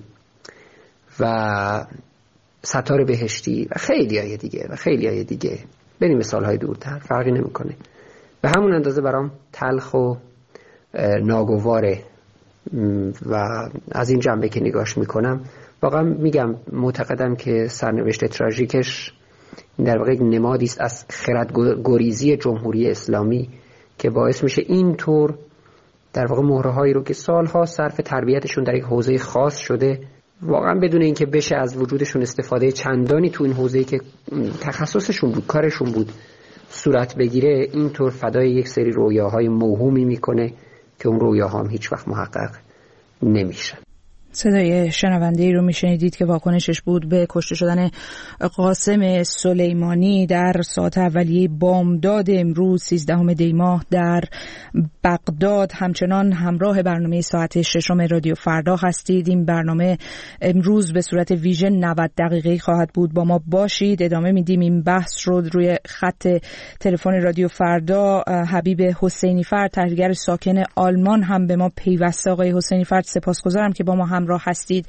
و ستار بهشتی و خیلی های دیگه و خیلی های دیگه، بریم مثالهای دورتر، فرقی نمیکنه، به همون اندازه برام تلخ و ناگواره. و از این جنبه که نگاش میکنم واقعا میگم معتقدم که سرنوشت تراژیکش در واقع نمادی است از خردگریزی جمهوری اسلامی که باعث میشه اینطور در واقع مهرهایی رو که سالها صرف تربیتشون در یک حوزه خاص شده، واقعا بدون اینکه بشه از وجودشون استفاده چندانی تو این حوزه‌ای که تخصصشون بود، کارشون بود، صورت بگیره، اینطور فدای یک سری رویاهای موهومی میکنه که اون رویاها هم هیچ وقت محقق نمیشن.
صدای شنونده ای رو میشنیدید که واکنشش بود به کشته شدن قاسم سلیمانی در ساعت اولیه بامداد امروز سیزدهم دی ماه در بغداد. همچنان همراه برنامه ساعت ششم رادیو فردا هستید. این برنامه امروز به صورت ویژن نود دقیقه‌ای خواهد بود. با ما باشید. ادامه میدیم این بحث رو. روی خط تلفن رادیو فردا حبیب حسینی فرد، تحلیلگر ساکن آلمان، هم به ما پیوسته. آقای حسینی فرد سپاسگزارم که با ما هم راه هستید.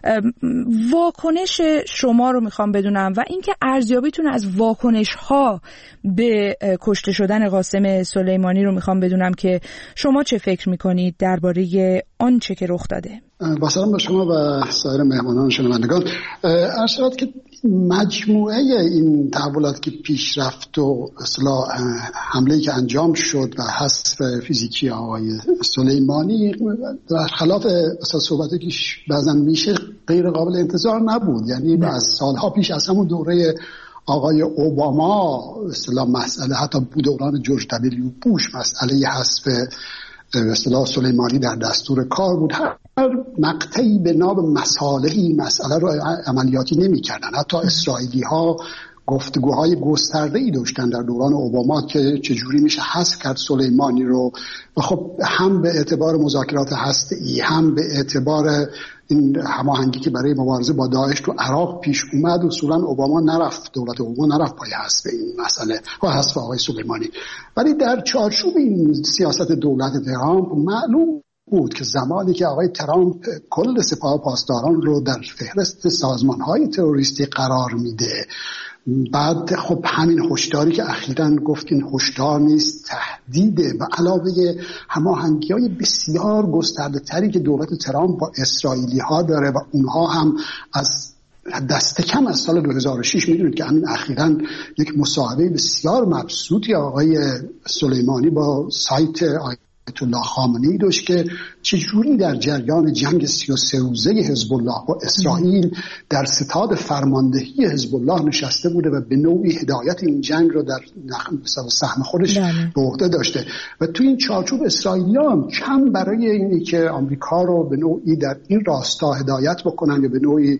واکنش شما رو میخوام بدونم و اینکه ارزیابیتون از واکنش ها به کشته شدن قاسم سلیمانی رو میخوام بدونم که شما چه فکر میکنید درباره آنچه که رخ داده.
با سلام به شما و سایر مهمانان شنوندگان. عرض شد که مجموعه این تحولات که پیش رفت و اصطلاح حمله‌ای که انجام شد و حذف فیزیکی آقای سلیمانی در خلاف اصلا صحبتی که بعضا میشه غیر قابل انتظار نبود. یعنی از سالها پیش، از همون دوره آقای اوباما اصطلاح مسئله، حتی دوران جورج دبلیو بوش، مسئله حذف اصطلاح سلیمانی در دستور کار بود. هر مقطعی به نام مصالحی مسئله رو عملیاتی نمی کردن. حتی اسرائیلی ها گفتگوهای گسترده‌ای داشتن در دوران اوباما که چجوری میشه حذف کرد سلیمانی رو. و خب هم به اعتبار مذاکرات هسته‌ای، هم به اعتبار این هماهنگی که برای مبارزه با داعش تو عراق پیش اومد، اصولا اوباما نرفت، دولت اوباما نرفت پای حذف این مسئله و حذف آقای سلیمانی. ولی در چارچوب این سیاست دولت ترامپ معلوم بود که زمانی که آقای ترامپ کل سپاه پاسداران رو در فهرست سازمان‌های تروریستی قرار میده، بعد خب همین هشداری که اخیراً گفتین هشدار نیست، تهدیده، و علاوه هماهنگی‌های بسیار گسترده‌تری که دولت ترامپ با اسرائیلی‌ها داره و اونها هم از دست کم از سال دو هزار و شش میدونید که همین اخیراً یک مصاحبه بسیار مبسوطی آقای سلیمانی با سایت آیت الله خامنه‌ای داشت که چجوری در جریان جنگ سی و سه روزه حزب الله با اسرائیل در ستاد فرماندهی حزب الله نشسته بوده و به نوعی هدایت این جنگ رو در سهم خودش به عهده داشته. و تو این چارچوب اسرائیلی‌ها هم کم برای اینی که آمریکا رو به نوعی در این راستا هدایت بکنن یا به نوعی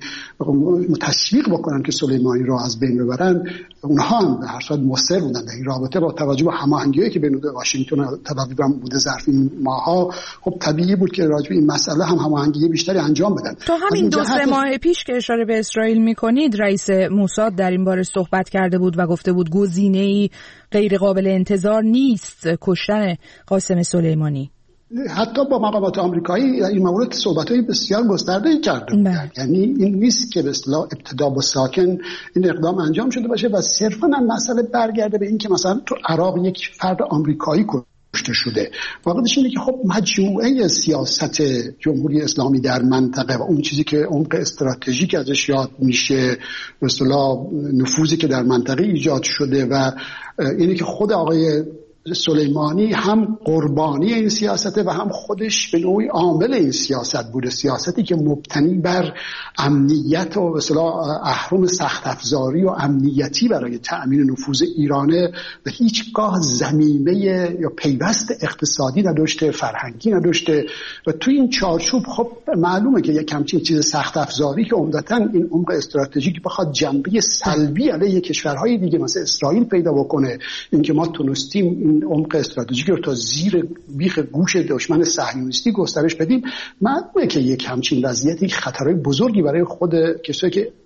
تشویق بکنن که سلیمانی رو از بین ببرن، اونها هم به هر صورت مصر بودن در این رابطه. با توجه به هماهنگی‌هایی که بین واشنگتن و تل آویو هم بوده ظرف این ماه‌ها، خب طبیعی بود که راجع به این مسئله هم هماهنگی بیشتری انجام بدن.
تو همین دو سه ماه پیش که اشاره به اسرائیل می‌کنید، رئیس موساد در این باره صحبت کرده بود و گفته بود گزینه‌ای غیر قابل انتظار نیست کشتن قاسم سلیمانی.
حتی با مقامات آمریکایی این مورد صحبت‌های بسیار گسترده‌ای کرده بود. یعنی این نیست که به اصطلاح ابتدا با ساکن این اقدام انجام شده باشه و صرفاً مسئله برگرده به این که مثلا تو عراق یک فرد آمریکایی کشته شده. واقعیش اینه که خب مجموعه سیاست جمهوری اسلامی در منطقه و اون چیزی که عمق استراتژیک ازش یاد میشه، به اصطلاح نفوذی که در منطقه ایجاد شده و اینه که خود آقای سلیمانی هم قربانی این سیاسته و هم خودش به نوعی عامل این سیاست بوده. سیاستی که مبتنی بر امنیت و اصطلاح اهرم سخت افزاری و امنیتی برای تأمین نفوذ ایرانه و هیچگاه ضمیمه یا پیوست اقتصادی نداشته، فرهنگی نداشته. و تو این چارچوب خب معلومه که یک همچین چیز سخت افزاری که عمدتاً این عمق استراتژیک بخواد جنبه سلبی علیه کشورهای دیگه مثل اسرائیل پیدا بکنه، اینکه ما تونستیم این عمق استراتژیک رو تا زیر بیخ گوش دشمن صهیونیستی گسترش بدیم، معلومه که یک همچین وضعیتی خطرهای بزرگی برای خود کسایی که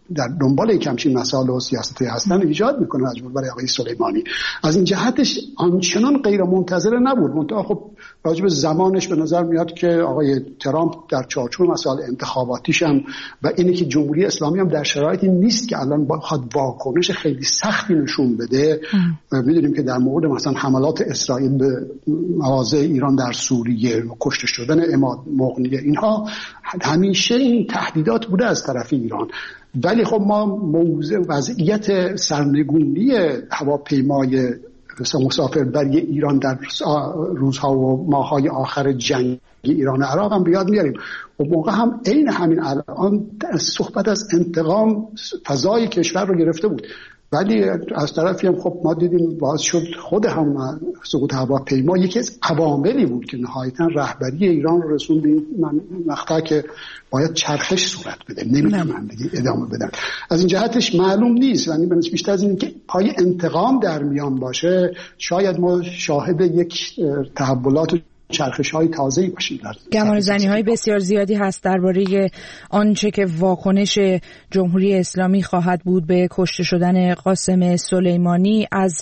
در دنبال یک همچین مسائل و سیاستی هستن ایجاد میکنه مجبور برای آقای سلیمانی. از این جهتش آنچنان غیر منتظره نبود. منتها خب راجع به زمانش به نظر میاد که آقای ترامپ در چارچوب مسائل انتخاباتیش هم و اینه که جمهوری اسلامی هم در شرایطی نیست که الان بخواد واکنش خیلی سختی نشون بده. میدونیم که در مورد مثلا حملات اسرائیل به مواضع ایران در سوریه و کشته شدن عماد مغنیه، اینها همیشه این تهدیدات بوده از طرف ایران. ولی خب ما موضوع وضعیت سرنگونی هواپیمای مسافربری ایران در روزها و ماه‌های آخر جنگ ایران و عراق هم بیاد میاریم. و موقع هم عین همین الان صحبت از انتقام فضای کشور رو گرفته بود. ولی از طرفی هم خب ما دیدیم باعث شد خود هم سقوط هواپیما یکی از عواملی بود که نهایتا رهبری ایران رو رسوند به این مقطع که باید چرخش صورت بده، نمیتونن دیگه ادامه بدن. از این جهتش معلوم نیست، یعنی من بیشتر از این که پای انتقام در میان باشه شاید ما شاهد یک تحولات چرخش‌های تازه‌ای باشیم.
گمانه‌زنی‌های بسیار زیادی هست درباره آنچه که واکنش جمهوری اسلامی خواهد بود به کشته شدن قاسم سلیمانی. از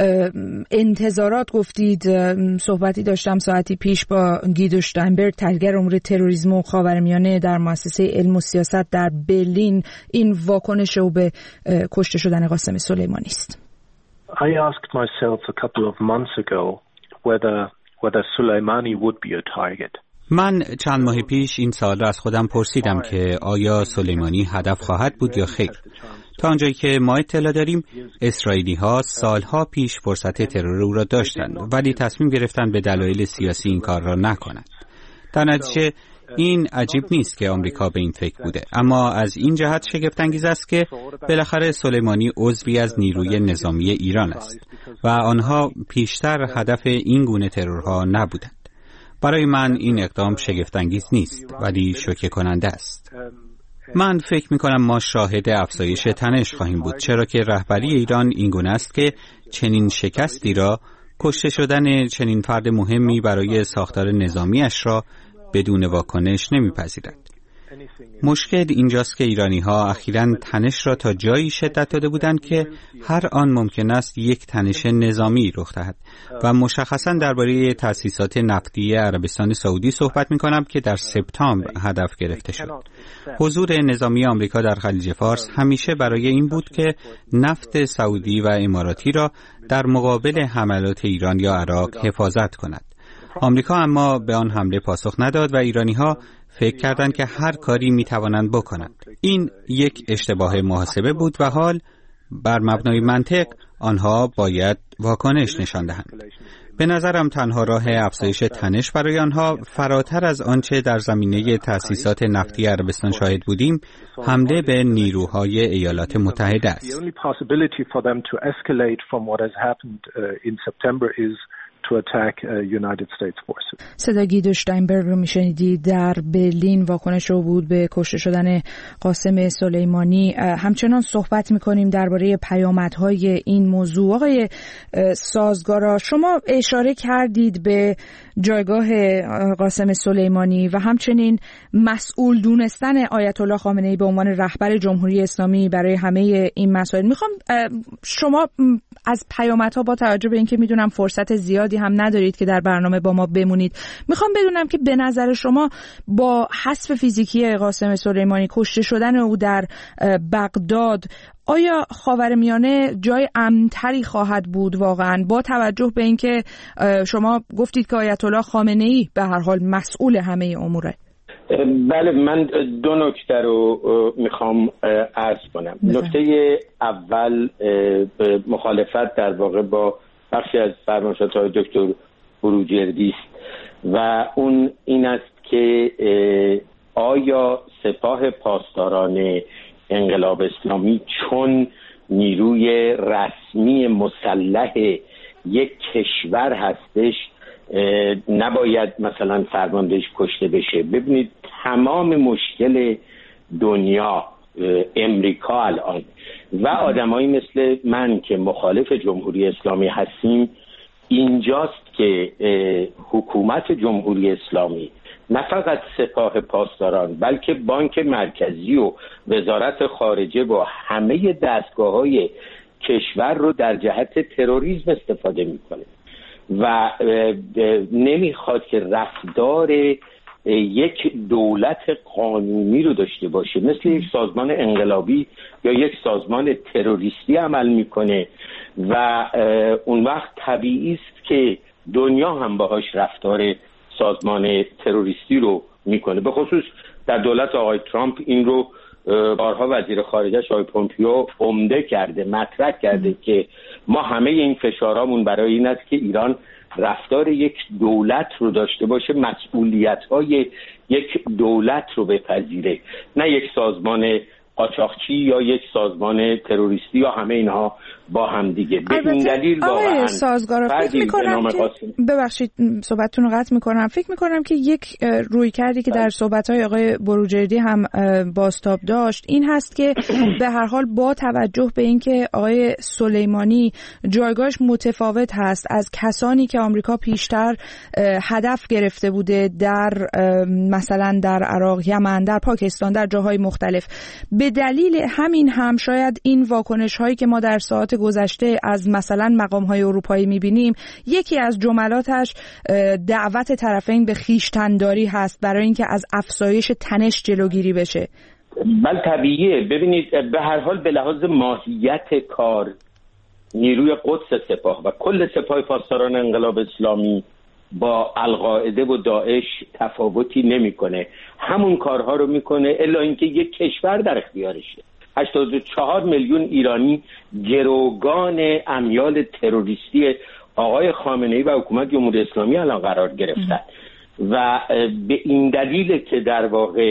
انتظارات گفتید، صحبتی داشتم ساعتی پیش با گیدو شتاینبرگ، تحلیلگر امور تروریسم و خاورمیانه در مؤسسه علم و سیاست در برلین. این واکنش او به کشته شدن قاسم سلیمانی است.
I asked myself a couple of months ago whether whether Soleimani would be a target.
من چند ماه پیش این سوال را از خودم پرسیدم که آیا سلیمانی هدف خواهد بود یا خیر. تا آنجایی که ما اطلاع داریم اسرائیلی ها سالها پیش فرصت ترور او را داشتند ولی تصمیم گرفتند به دلایل سیاسی این کار را نکنند. در نتیجه این عجیب نیست که آمریکا به این فکر بوده، اما از این جهت شگفت انگیز است که بالاخره سلیمانی عضوی از نیروی نظامی ایران است و آنها پیشتر هدف این گونه ترورها نبودند. برای من این اقدام شگفت انگیز نیست ولی شوکه کننده است. من فکر می کنم ما شاهد افزایش تنش خواهیم بود، چرا که رهبری ایران این گونه است که چنین شکستی را، کشته شدن چنین فرد مهمی برای ساختار نظامیش را بدون واکنش نمیپذیرد. مشکل اینجاست که ایرانی ها اخیراً تنش را تا جایی شدت داده بودند که هر آن ممکن است یک تنش نظامی رخ دهد و مشخصاً درباره تأسیسات نفتی عربستان سعودی صحبت می کنم که در سپتامبر هدف گرفته شد. حضور نظامی آمریکا در خلیج فارس همیشه برای این بود که نفت سعودی و اماراتی را در مقابل حملات ایران یا عراق حفاظت کند. آمریکا اما به آن حمله پاسخ نداد و ایرانی‌ها فکر کردند که هر کاری می‌توانند بکنند. این یک اشتباه محاسبه بود و حال بر مبنای منطق آنها باید واکنش نشان دهند. به نظرم تنها راه افزایش تنش برای آنها فراتر از آنچه در زمینه تأسیسات نفتی عربستان شاهد بودیم، حمله به نیروهای ایالات متحده است.
صدا گیدو شتاینبرگ رو میشنیدید در برلین. واکنش او بود به کشته شدن قاسم سلیمانی. همچنان صحبت میکنیم درباره پیامدهای این موضوع. آقای سازگارا، شما اشاره کردید به جایگاه قاسم سلیمانی و همچنین مسئول دونستن آیت الله خامنه‌ای به عنوان رهبر جمهوری اسلامی برای همه این مسائل. میخوام شما از پیامدها، با توجه به اینکه میدونم فرصت زیادی هم ندارید که در برنامه با ما بمونید، میخوام بدونم که به نظر شما با حذف فیزیکی قاسم سلیمانی، کشته شدن او در بغداد، آیا خاورمیانه جای امن‌تری خواهد بود واقعا، با توجه به اینکه شما گفتید که آیت الله خامنه‌ای به هر حال مسئول همه اموره؟
بله، من دو نکته رو میخوام عرض کنم. نکته اول مخالفت در واقع با بخشی از فرمایشات های دکتر بروجردی است و اون این است که آیا سپاه پاسداران انقلاب اسلامی چون نیروی رسمی مسلح یک کشور هستش نباید مثلا فرماندهش کشته بشه؟ ببینید تمام مشکل دنیا، امریکا الان و آدمایی مثل من که مخالف جمهوری اسلامی هستیم اینجاست که حکومت جمهوری اسلامی نه فقط سپاه پاسداران بلکه بانک مرکزی و وزارت خارجه و همه دستگاه‌های کشور رو در جهت تروریسم استفاده میکنه و نمیخواد که رفتار یک دولت قانونی رو داشته باشه، مثل یک سازمان انقلابی یا یک سازمان تروریستی عمل میکنه و اون وقت طبیعی است که دنیا هم باهاش رفتار سازمان تروریستی رو میکنه. به خصوص در دولت آقای ترامپ این رو بارها وزیر خارجه آقای پومپیو عمده کرده، مطرح کرده که ما همه این فشارامون برای این است که ایران رفتار یک دولت رو داشته باشه، مسئولیت‌های یک دولت رو بپذیره، نه یک سازمان قاچاقچی یا یک سازمان تروریستی یا همه اینها با هم دیگه. به این دلیل واقعا
سازگارا فکر می‌کنم که ببخشید صحبتتون رو قطع می‌کنم، فکر می‌کنم که یک روی کردی که در صحبت‌های آقای بروجردی هم بازتاب داشت این هست که به هر حال با توجه به اینکه آقای سلیمانی جایگاهش متفاوت هست از کسانی که آمریکا پیشتر هدف گرفته بوده در مثلا در عراق، یمن، در پاکستان، در جاهای مختلف، به دلیل همین هم شاید این واکنش‌هایی که ما در ساعات گذشته از مثلا مقام‌های اروپایی می‌بینیم یکی از جملاتش دعوت طرفین به خویشتن‌داری هست برای اینکه از افزایش تنش جلوگیری بشه.
بله طبیعیه. ببینید به هر حال به لحاظ ماهیت کار نیروی قدس سپاه و کل سپاه پاسداران انقلاب اسلامی با القاعده و داعش تفاوتی نمیکنه، همون کارها رو میکنه، الا اینکه یک کشور در اختیارشه. هشتاد و چهار میلیون ایرانی گروگان امیال تروریستی آقای خامنه‌ای و حکومت جمهوری اسلامی الان قرار گرفتن و به این دلیل که در واقع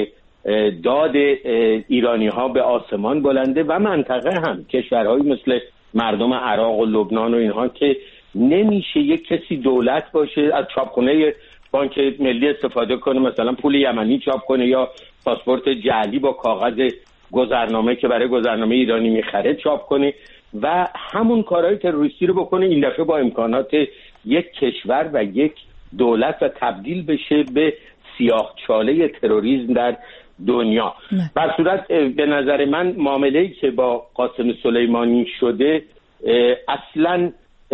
داد ایرانی ها به آسمان بلنده و منطقه هم کشورهایی مثل مردم عراق و لبنان و اینها که نمیشه یک کسی دولت باشه از چاپخونه بانک ملی استفاده کنه، مثلا پول یمنی چاپ کنه یا پاسپورت جعلی با کاغذ گذرنامه که برای گذرنامه ایرانی میخره چاپ کنه و همون کارهای تروریستی رو بکنه، این دفعه با امکانات یک کشور و یک دولت و تبدیل بشه به سیاهچاله تروریسم در دنیا. بر صورت به نظر من معامله‌ای که با قاسم سلیمانی شده اصلاً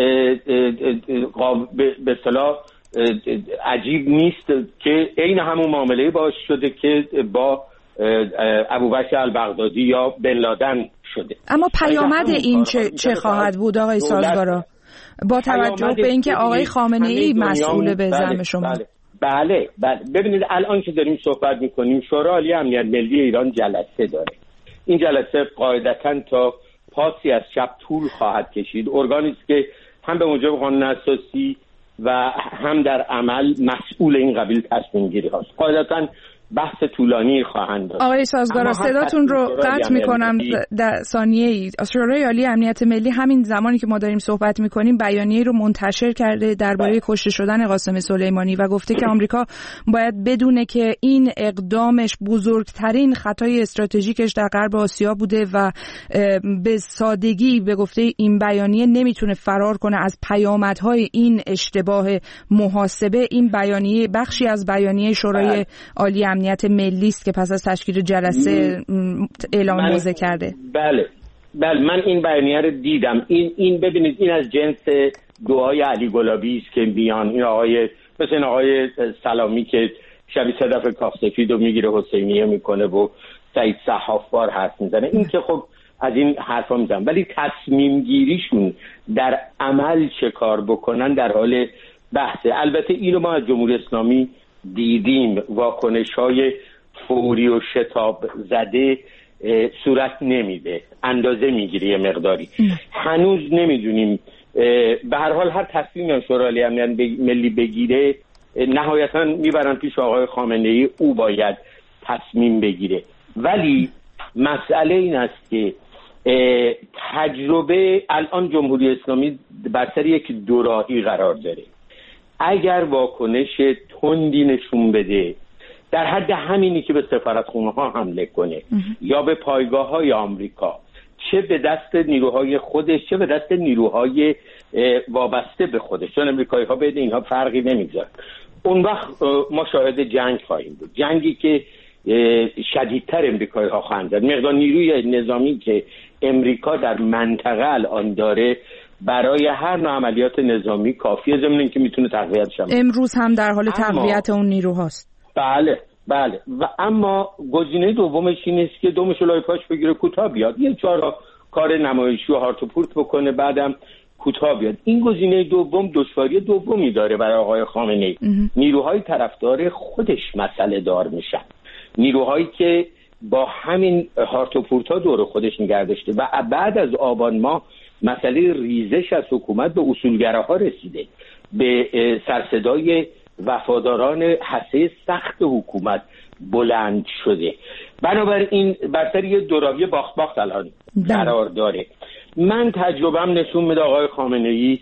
به اصطلاح عجیب نیست که عین همون معامله‌ای باش شده که با ابوبکر البغدادی یا بن لادن شده.
اما پیامد این چه, چه خواهد بود آقای سازگارا با توجه به اینکه آقای خامنه‌ای مسئول به زعم شما؟
بله. بله بله ببینید الان که داریم صحبت میکنیم شورای عالی امنیت ملی ایران جلسه داره. این جلسه قاعدتاً تا پاسی از شب طول خواهد کشید. ارگانی است که هم به موجب قانون اساسی و هم در عمل مسئول این قبیل تصمیم گیری هاست. قاعدتاً بحث طولانی خواهند داشت.
آقای سازگارا صداتون رو قطع میکنم در ثانیه ای. شورای عالی امنیت ملی همین زمانی که ما داریم صحبت میکنیم بیانیه رو منتشر کرده درباره کشته شدن قاسم سلیمانی و گفته که آمریکا باید بدونه که این اقدامش بزرگترین خطای استراتژیکش در غرب آسیا بوده و به سادگی به گفته این بیانیه نمیتونه فرار کنه از پیامدهای این اشتباه محاسبه. این بیانیه بخشی از بیانیه شورای عالی امنیت ملی است که پس از تشکیل جلسه اعلام موضع کرده.
بله بله من این بیانیه رو دیدم. این این ببینید این از جنس دعای علی گلابی است که بیان این آقای مثل این آقای سلامی که شبیه صدف کاخ سفید رو میگیره حسینیه میکنه و سعید صحاف‌وار حرف میزنه. این که خب از این حرفا میزنن ولی تصمیم گیریشون در عمل چه کار بکنن در حال بحثه. البته اینو ما از جمهوری اسلامی دیدیم، واکنش‌های فوری و شتاب زده صورت نمیده، اندازه میگیره یه مقداری. هنوز نمیدونیم. به هر حال هر تصمیمی شورای عالی امنیت ملی بگیره نهایتاً میبرن پیش آقای خامنه‌ای، او باید تصمیم بگیره. ولی مسئله این است که تجربه الان جمهوری اسلامی بر سر یک دوراهی قرار داره. اگر واکنش تندی نشون بده در حد همینی که به سفارتخونه ها حمله کنه یا به پایگاه های آمریکا، چه به دست نیروهای خودش چه به دست نیروهای وابسته به خودش، چون امریکایی ها بین اینها فرقی نمیذاره، اون وقت ما شاهد جنگ خواهیم بود، جنگی که شدیدتر امریکایی ها خواهند داد. مقدار نیروی نظامی که امریکا در منطقه الان داره برای هر نوع عملیات نظامی کافیه، ضمن اینکه میتونه تقویتش هم
امروز هم در حال تقویت اون نیروهاست.
بله بله. و اما گزینه دومش این است که دومش لای پاش بگیره کوتاه بیاد، یه چهار کار نمایشی و هارت و پورت بکنه بعدم کوتاه بیاد. این گزینه دوم دشواری دومی داره برای آقای خامنه‌ای. نیروهای طرفدار خودش مسئله دار میشن، نیروهایی که با همین هارت و پورتا دور خودش نگه داشته و بعد از آبان ماه مسئله ریزش از حکومت به اصولگراها رسیده، به سرصدای وفاداران هسته سخت حکومت بلند شده. بنابراین برتر یه دوراهی باخت باخت الان قرار داره. من تجربه‌ام نشون میده آقای خامنه‌ای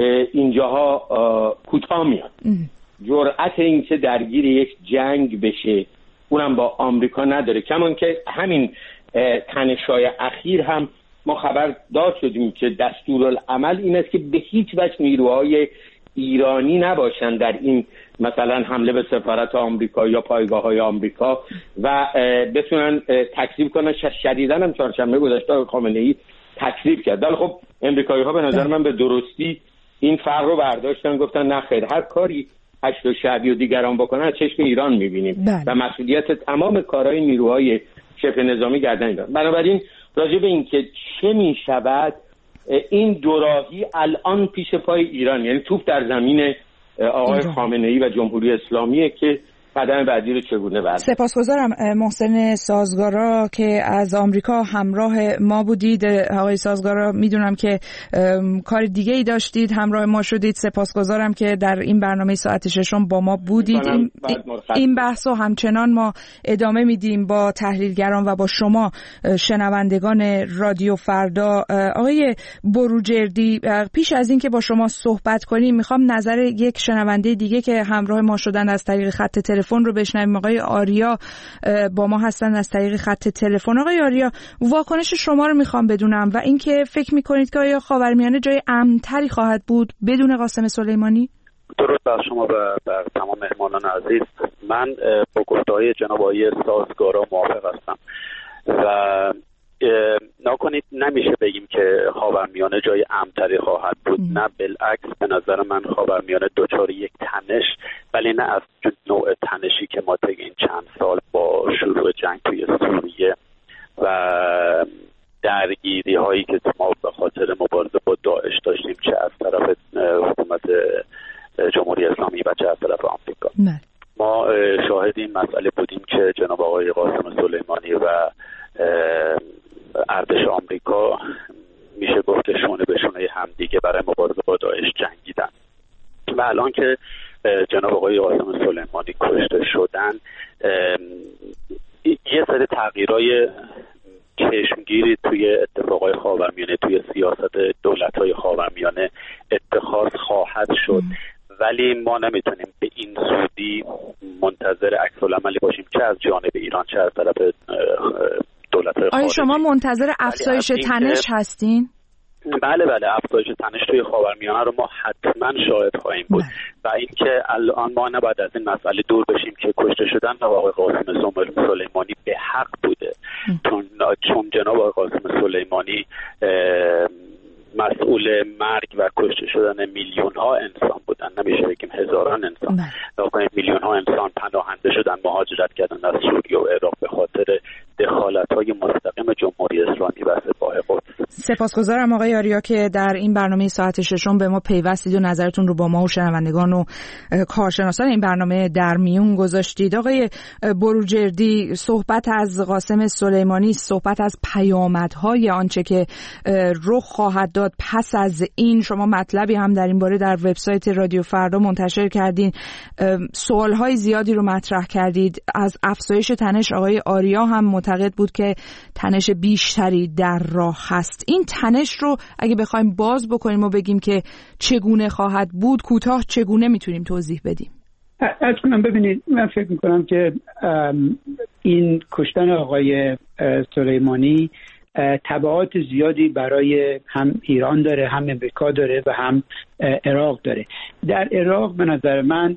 اینجاها کوتاه میاد. جرأت این که درگیر یک جنگ بشه اونم با آمریکا نداره، کمان که همین تنش‌های اخیر هم ما خبردار شدیم که دستورالعمل این است که به هیچ وجه نیروهای ایرانی نباشن در این مثلا حمله به سفارت آمریکا یا پایگاه‌های آمریکا و بتونن تکذیب کنن. شدیداً هم چهارشنبه گذشته خامنه‌ای تکذیب کرد. ولی خب امریکایی‌ها به نظر من به درستی این فرق رو برداشتن، گفتن نه خیر، هر کاری هشت و شعبی و دیگران بکنن از چشم ایران می‌بینیم و مسئولیت تمام کارهای نیروهای شبه نظامی گردن ایران. بنابراین راجع به این که چه می‌شود این دوراهی الان پیش پای ایران، یعنی توپ در زمین آقای خامنه‌ای و جمهوری اسلامیه که قدم بعدی رو چگونه بردارن.
سپاسگزارم محسن سازگارا که از آمریکا همراه ما بودید. آقای سازگارا میدونم که کار دیگه ای داشتید، همراه ما شدید. سپاسگزارم که در این برنامه ساعت ششم با ما بودید. این, این بحث رو همچنان ما ادامه میدیم با تحلیلگران و با شما شنوندگان رادیو فردا. آقای بروجردی، پیش از این که با شما صحبت کنیم میخوام نظر یک شنونده دیگه که همراه ما شدن از طریق خط تلفن رو بشنویم. آقای آریا با ما هستن از طریق خط تلفن. آقای آریا، واکنش شما رو میخوام بدونم و اینکه فکر میکنید که آیا خاورمیانه جای امن‌تری خواهد بود بدون قاسم سلیمانی؟
درود بر شما و بر تمام مهمانان عزیز. من با گفته‌های جناب آقای سازگارا موافق هستم و نکنید نمیشه بگیم که خاورمیانه جای امن‌تری خواهد بود. ام. نه، بالعکس به نظر من خاورمیانه دچار یک تنش، ولی نه از نوع تنشی که ما طی این چند سال با شروع جنگ توی سوریه و درگیری هایی که ما به خاطر مبارزه با داعش داشتیم، چه از طرف حکومت جمهوری اسلامی و چه از طرف آمریکا. ام. ما شاهد این مسئله بودیم که جناب آقای قاسم سلیمانی و ارتش آمریکا میشه گفت که شونه به شونه همدیگه برای مبارزه با داعش جنگیدن و الان که جناب آقای قاسم سلیمانی کشته شدن یه سری تغییرای چشمگیری توی اتفاقای خاورمیانه، توی سیاست دولت‌های خاورمیانه اتخاذ خواهد شد، ولی ما نمیتونیم به این زودی منتظر عکس‌العملی باشیم، چه از جانب ایران چه از طرف دولت‌های خارجی.
آیا شما منتظر افزایش تنش هستین؟
بله بله، افزایش تنش توی خاورمیانه رو ما حتما شاهد خواهیم بود و اینکه الان ما نباید از این مسئله دور بشیم که کشته شدن آقای قاسم سلیمانی به حق بوده، چون چون جناب آقای قاسم سلیمانی مسئول مرگ و کشته شدن میلیون ها انسان بودن، نمیشه بگیم هزاران انسان. واقعا میلیون ها انسان پناهنده شدن، مهاجرت کردن از سوریه و عراق به خاطر دخالت های مستقیم جمهوری اسلامی و سپاه قدس.
سپاسگزارم آقای آریا که در این برنامه ساعت ششم به ما پیوستید و نظرتون رو با ما و شنوندگان و کارشناسان این برنامه در میون گذاشتید. آقای بروجردی، صحبت از قاسم سلیمانی، صحبت از پیامدهای آنچه که رخ خواهد داد پس از این، شما مطلبی هم در این باره در وبسایت رادیو فردا منتشر کردین، سوالهای زیادی رو مطرح کردید. از افزایش تنش آقای آریا هم معتقد بود که تنش بیشتری در راه هست. این تنش رو اگه بخوایم باز بکنیم و بگیم که چگونه خواهد بود، کوتاه چگونه میتونیم توضیح بدیم؟
اصلا ببینید، من فکر میکنم که این کشتن آقای سلیمانی تبعات زیادی برای هم ایران داره، هم امریکا داره و هم عراق داره. در عراق به نظر من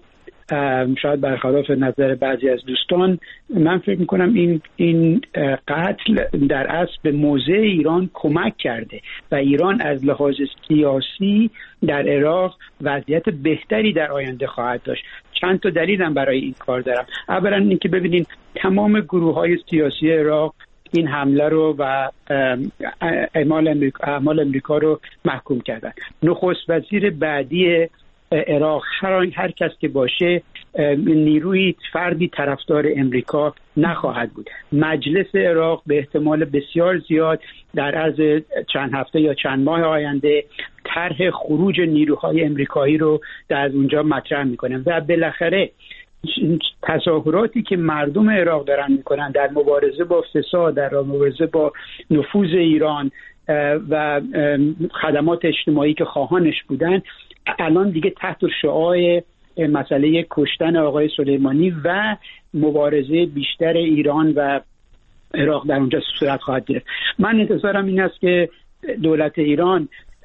شاید برخلاف نظر بعضی از دوستان، من فکر میکنم این این قتل در اصل به موضع ایران کمک کرده و ایران از لحاظ سیاسی در عراق وضعیت بهتری در آینده خواهد داشت. چند تا دلیل هم برای این کار دارم. اولا اینکه ببینین تمام گروه‌های سیاسی عراق این حمله رو و اعمال امریکا, اعمال امریکا رو محکوم کردن. نخست وزیر بعدی عراق هر هر کس که باشه نیروی فردی طرفدار امریکا نخواهد بود. مجلس عراق به احتمال بسیار زیاد در عرض چند هفته یا چند ماه آینده طرح خروج نیروهای امریکایی رو در اونجا مطرح میکنه و بالاخره تظاهراتی که مردم عراق دارن میکنن در مبارزه با فساد، در مبارزه با نفوذ ایران و خدمات اجتماعی که خواهانش بودن، الان دیگه تحت شعاع مسئله کشتن آقای سلیمانی و مبارزه بیشتر ایران و عراق در اونجا صورت خواهد گرفت. من انتظارم این است که دولت ایران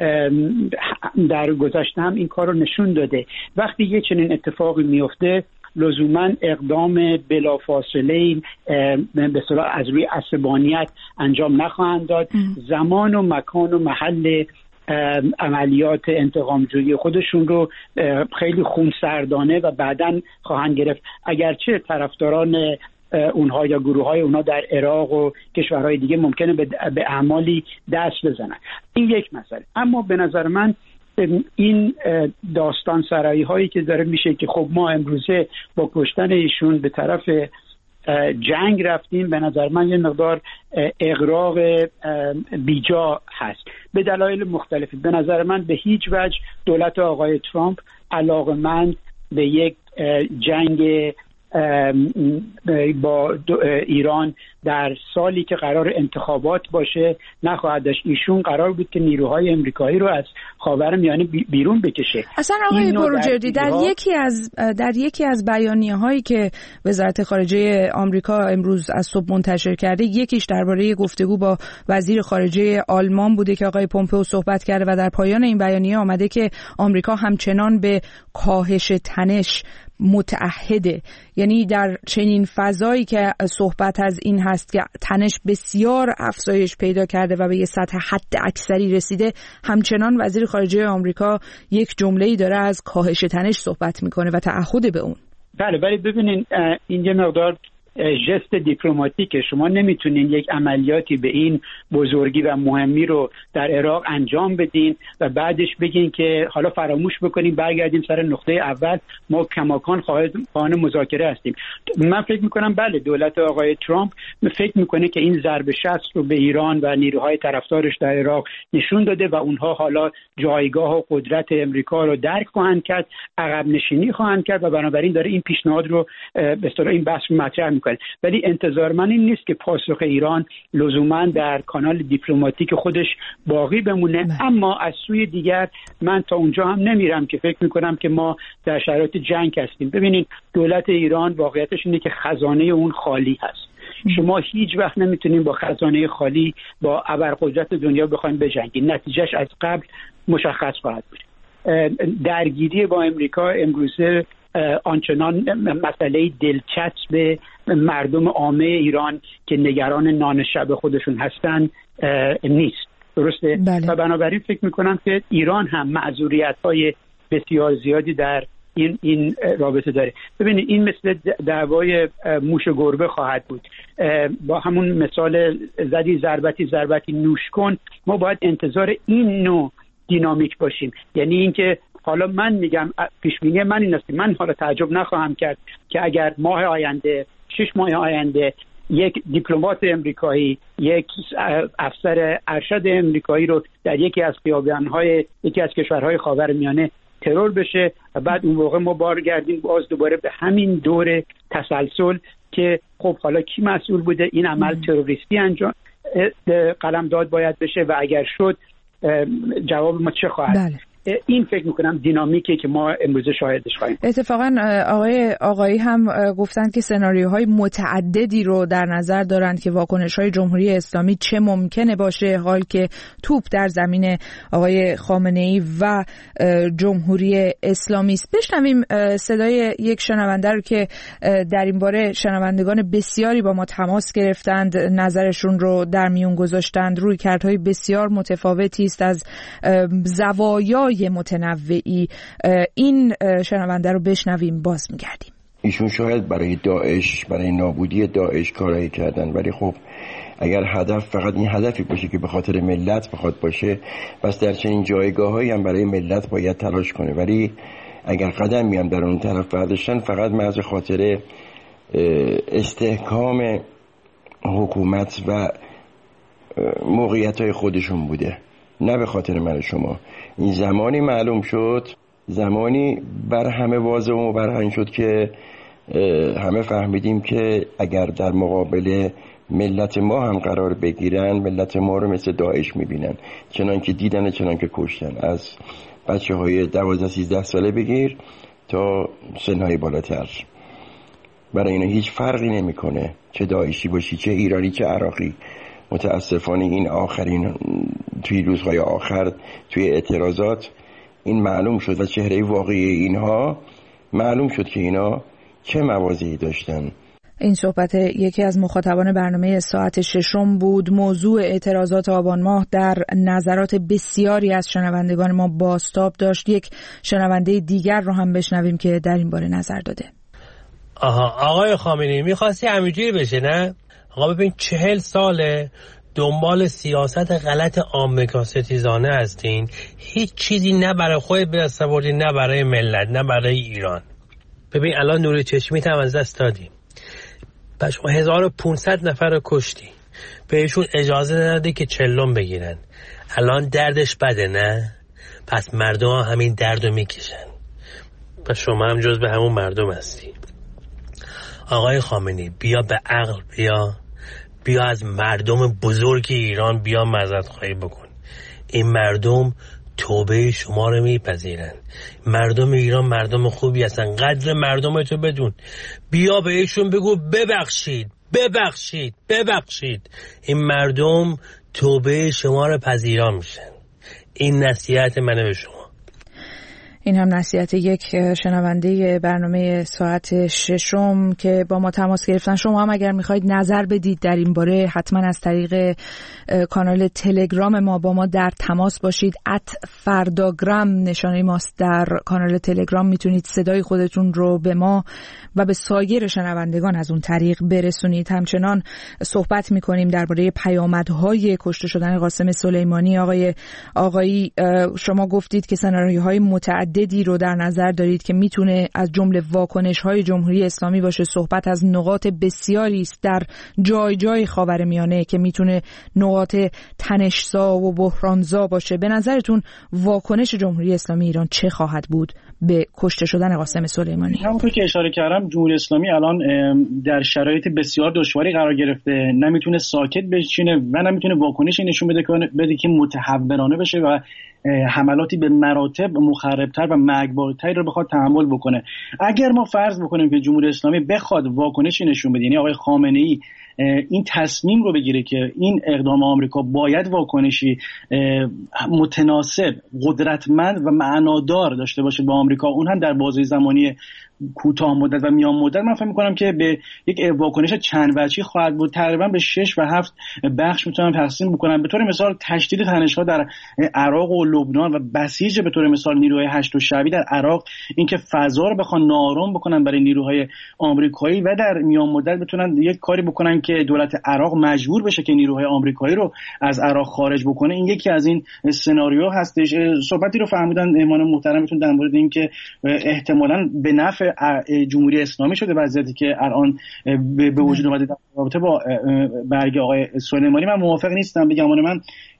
در گذشته هم این کار رو نشون داده. وقتی یه چنین اتفاقی میفته لزوما اقدام بلافاصله به اصطلاح از روی عصبانیت انجام نخواهند داد. زمان و مکان و محل عملیات انتقامجویی خودشون رو خیلی خونسردانه و بعداً خواهند گرفت، اگرچه طرفداران اونها یا گروه‌های اونها در عراق و کشورهای دیگه ممکنه به اعمالی دست بزنن. این یک مسئله. اما به نظر من این داستان سرایی هایی که داره میشه که خب ما امروزه با کشتن ایشون به طرف جنگ رفتیم، به نظر من یه مقدار اغراق بیجا هست به دلایل مختلفی. به نظر من به هیچ وجه دولت آقای ترامپ علاقمند به یک جنگ با ایران در سالی که قرار انتخابات باشه نخواهد داشت. ایشون قرار بود که نیروهای امریکایی رو از خاورمیانه بیرون بکشه.
اصلا آقای بروجردی در, در یکی از در یکی از بیانیه هایی که وزارت خارجه آمریکا امروز از صبح منتشر کرده، یکیش درباره گفتگو با وزیر خارجه آلمان بوده که آقای پومپئو صحبت کرده و در پایان این بیانیه آمده که آمریکا همچنان به کاهش تنش متعهده. یعنی در چنین فضایی که صحبت از این هست که تنش بسیار افزایش پیدا کرده و به یه سطح حد اکثری رسیده، همچنان وزیر خارجه آمریکا یک جمله‌ای داره از کاهش تنش صحبت میکنه و تعهد به اون.
بله ولی ببینین این یه مقدار ژست دیپلماتیکه. شما نمیتونین یک عملیاتی به این بزرگی و مهمی رو در عراق انجام بدین و بعدش بگین که حالا فراموش بکنیم برگردیم سر نقطه اول، ما کماکان خواهان مذاکره هستیم. من فکر میکنم بله دولت آقای ترامپ فکر میکنه که این ضرب شست رو به ایران و نیروهای طرفدارش در عراق نشون داده و اونها حالا جایگاه و قدرت امریکا رو درک خواهند کرد، عقب نشینی خواهند کرد و بنابراین داره این پیشنهاد رو به اصطلاح این بحث مطرح میکنه. ولی انتظار من این نیست که پاسخ ایران لزوما در کانال دیپلماتیک خودش باقی بمونه نه. اما از سوی دیگر من تا اونجا هم نمیرم که فکر میکنم که ما در شرایط جنگ هستیم. ببینید دولت ایران واقعیتش اینه که خزانه اون خالی هست. شما هیچ وقت نمیتونین با خزانه خالی با ابرقدرت دنیا بخواید بجنگید. نتیجهش از قبل مشخص خواهد بود. درگیری با امریکا امروزه آنچنان مسئله دلچسب مردم عامه ایران که نگران نان شب خودشون هستن نیست. درسته؟ بله. و بنابراین فکر میکنم که ایران هم معذوریت‌های بسیار زیادی در این این رابطه داره. ببینید این مثل دعوای موش و گربه خواهد بود. با همون مثال زدی ضربتی ضربتی نوش کن، ما باید انتظار این نوع دینامیک باشیم. یعنی اینکه حالا من میگم پیشبینی من این است، من حالا تعجب نخواهم کرد که اگر ماه آینده شش ماه آینده یک دیپلمات امریکایی، یک افسر ارشد امریکایی رو در یکی از خیابان‌های یکی از کشورهای خاورمیانه ترور بشه و بعد اون موقع ما برگردیم باز دوباره به همین دور تسلسل که خب حالا کی مسئول بوده این عمل تروریستی انجام قلمداد باید بشه و اگر شد جواب ما چه خواهد؟
بله.
این فکر میکنم دینامیکی که ما امروز شاهدش خواهیم.
اتفاقا آقای آقایی هم گفتند که سناریوهای متعددی رو در نظر دارند که واکنش‌های جمهوری اسلامی چه ممکنه باشه، حال که توپ در زمین آقای خامنه‌ای و جمهوری اسلامی است. بشنویم صدای یک شنونده رو که در این باره شنوندگان بسیاری با ما تماس گرفتند، نظرشون رو در میون گذاشتند. رویکردهای بسیار متفاوتی است از زوایای متنوعی. این شنونده رو بشنویم، باز میگردیم.
ایشون شاید برای داعش، برای نابودی داعش کارایی کردن، ولی خب اگر هدف فقط این هدفی باشه که به خاطر ملت بخواد باشه، پس در چنین جایگاهایی هم برای ملت باید تلاش کنه. ولی اگر قدم میام در اون طرف برداشتن، فقط محض خاطر استحکام حکومت و موقعیت‌های خودشون بوده، نه به خاطر من شما. این زمانی معلوم شد، زمانی بر همه واضح و مبرهن شد که همه فهمیدیم که اگر در مقابل ملت ما هم قرار بگیرن، ملت ما رو مثل داعش میبینن، چنان که دیدن، چنان که کشتن. از بچه های دوازده سیزده ساله بگیر تا سنهای بالاتر. برای اینا هیچ فرقی نمیکنه چه داعشی باشی، چه ایرانی، چه عراقی. متاسفانه این آخرین توی روزهای آخر توی اعتراضات این معلوم شد و چهره واقعی اینها معلوم شد که اینا چه مواضعی داشتن.
این صحبت یکی از مخاطبان برنامه ساعت ششم بود. موضوع اعتراضات آبان ماه در نظرات بسیاری از شنوندگان ما بازتاب داشت. یک شنونده دیگر رو هم بشنویم که در این باره نظر داده.
آها، آقای خامنه‌ای می‌خواستی همینجوری بشه نه؟ آقا ببین چهل ساله دنبال سیاست غلط آمریکا ستیزانه هستین، هیچ چیزی نه برای خودت به دست آوردی، نه برای ملت، نه برای ایران. ببین الان نور چشمیت هم از دست دادی، پس هزار و پونصد نفر رو کشتی، بهشون اجازه ندادی که چلم بگیرن. الان دردش بده نه؟ پس مردم ها همین درد رو میکشن، پس شما هم جز به همون مردم هستی. آقای خامنه‌ای بیا به عقل، بیا بیا از مردم بزرگ ایران بیا معذرت خواهی بکن. این مردم توبه شما رو میپذیرن. مردم ایران مردم خوبی هستن، قدر مردم تو بدون. بیا بهشون بگو ببخشید ببخشید ببخشید. این مردم توبه شما رو پذیرا میشن. این نصیحت منه به شما.
این هم نصیحت یک شنونده برنامه ساعت ششم که با ما تماس گرفتن. شما هم اگر میخواید نظر بدید در این باره حتما از طریق کانال تلگرام ما با ما در تماس باشید. ات فرداگرام نشانه ماست در کانال تلگرام. میتونید صدای خودتون رو به ما و به سایر شنوندگان از اون طریق برسونید. همچنان صحبت میکنیم درباره پیامدهای کشته شدن قاسم سلیمانی. آقای آقایی شما گفتید که سناریوهای متعدد دیدی رو در نظر دارید که میتونه از جمله واکنش‌های جمهوری اسلامی باشه. صحبت از نقاط بسیاری است در جای جای خاورمیانه که میتونه نقاط تنش‌زا و بحرانزا باشه. به نظرتون واکنش جمهوری اسلامی ایران چه خواهد بود به کشته شدن قاسم سلیمانی؟
همونطور که اشاره کردم جمهوری اسلامی الان در شرایط بسیار دشواری قرار گرفته، نمیتونه ساکت بشینه و نمیتونه واکنشی نشون بده بده که متحورانه بشه و حملاتی به مراتب مخربتر و مرگبارتری رو بخواد تحمل بکنه. اگر ما فرض بکنیم که جمهوری اسلامی بخواد واکنشی نشون بده، یعنی آقای خامنه‌ای این تصمیم رو بگیره که این اقدام آمریکا باید واکنشی متناسب، قدرتمند و معنادار داشته باشه با آمریکا، اون هم در بازه زمانی کوتاه مدت و میان مدت، من فکر می‌کنم که به یک واکنش چند وجهی خواهد بود. تقریبا به شش و هفت بخش میتونم تقسیم بکنم. به طور مثال تشدید تنش‌ها در عراق و لبنان و بسیج به طور مثال نیروهای هشت شعبی در عراق، اینکه فضا رو بخوان نارم بکنن برای نیروهای آمریکایی و در میان مدت بتونن یک کاری بکنن که دولت عراق مجبور بشه که نیروهای آمریکایی رو از عراق خارج بکنه. این یکی از این سناریو هستش. صحبتی رو فهمیدن مهمان محترمتون در مورد اینکه احتمالاً به نفع جمهوری اسلامی شده وضعیتی که الان به وجود اومده در رابطه با برگ آقای سلیمانی. من موافق نیستم. بگم من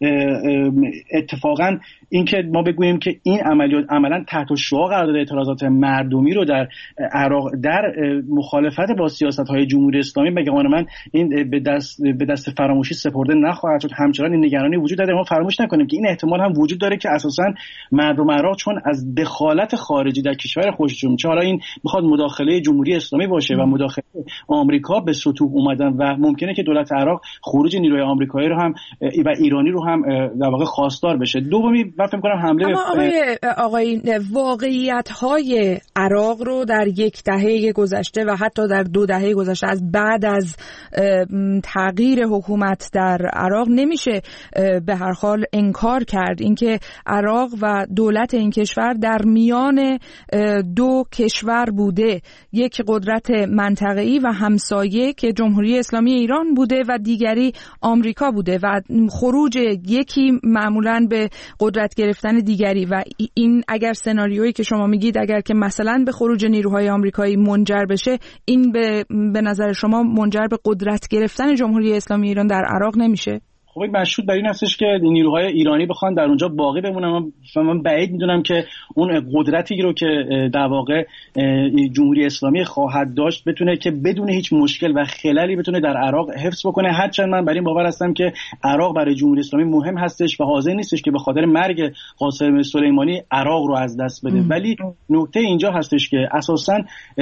اتفاقا اینکه ما بگوییم که این عملیات عملا تحت شعاع قرار داده اعتراضات مردمی رو در عراق در مخالفت با سیاست‌های جمهوری اسلامی، بگم من این به دست به دست فراموشی سپرده نخواهد شد. همچنان این نگرانی وجود داره. ما فراموش نکنیم که این احتمال هم وجود داره که اساساً مردم عراق چون از دخالت خارجی در کشور خودشون، چه حالا این میخواد مداخله جمهوری اسلامی باشه و مداخله آمریکا به سطوح اومدن و ممکنه که دولت عراق خروج نیروی آمریکایی رو هم و ایرانی رو هم در واقع خواستار بشه. دومی من فکر می‌کنم حمله
اما آقای آقای واقعیت‌های عراق رو در یک دهه گذشته و حتی در دو دهه گذشته از بعد از تغییر حکومت در عراق نمیشه به هر حال انکار کرد. اینکه عراق و دولت این کشور در میان دو کشور بوده، یک قدرت منطقه‌ای و همسایه که جمهوری اسلامی ایران بوده و دیگری آمریکا بوده و خروج یکی معمولاً به قدرت گرفتن دیگری و این اگر سناریویی که شما میگید اگر که مثلا به خروج نیروهای آمریکایی منجر بشه، این به به نظر شما منجر به قدرت گرفتن جمهوری اسلامی ایران در عراق نمیشه؟
خب مشروط بر این هستش که نیروهای ایرانی بخوان در اونجا باقی بمونن. من بعید میدونم که اون قدرتی رو که در واقع جمهوری اسلامی خواهد داشت بتونه که بدون هیچ مشکل و خللی بتونه در عراق حفظ بکنه. هرچند من بر این باور هستم که عراق برای جمهوری اسلامی مهم هستش و حاضر نیستش که به خاطر مرگ قاسم سلیمانی عراق رو از دست بده. ام. ولی نکته اینجا هستش که اساساً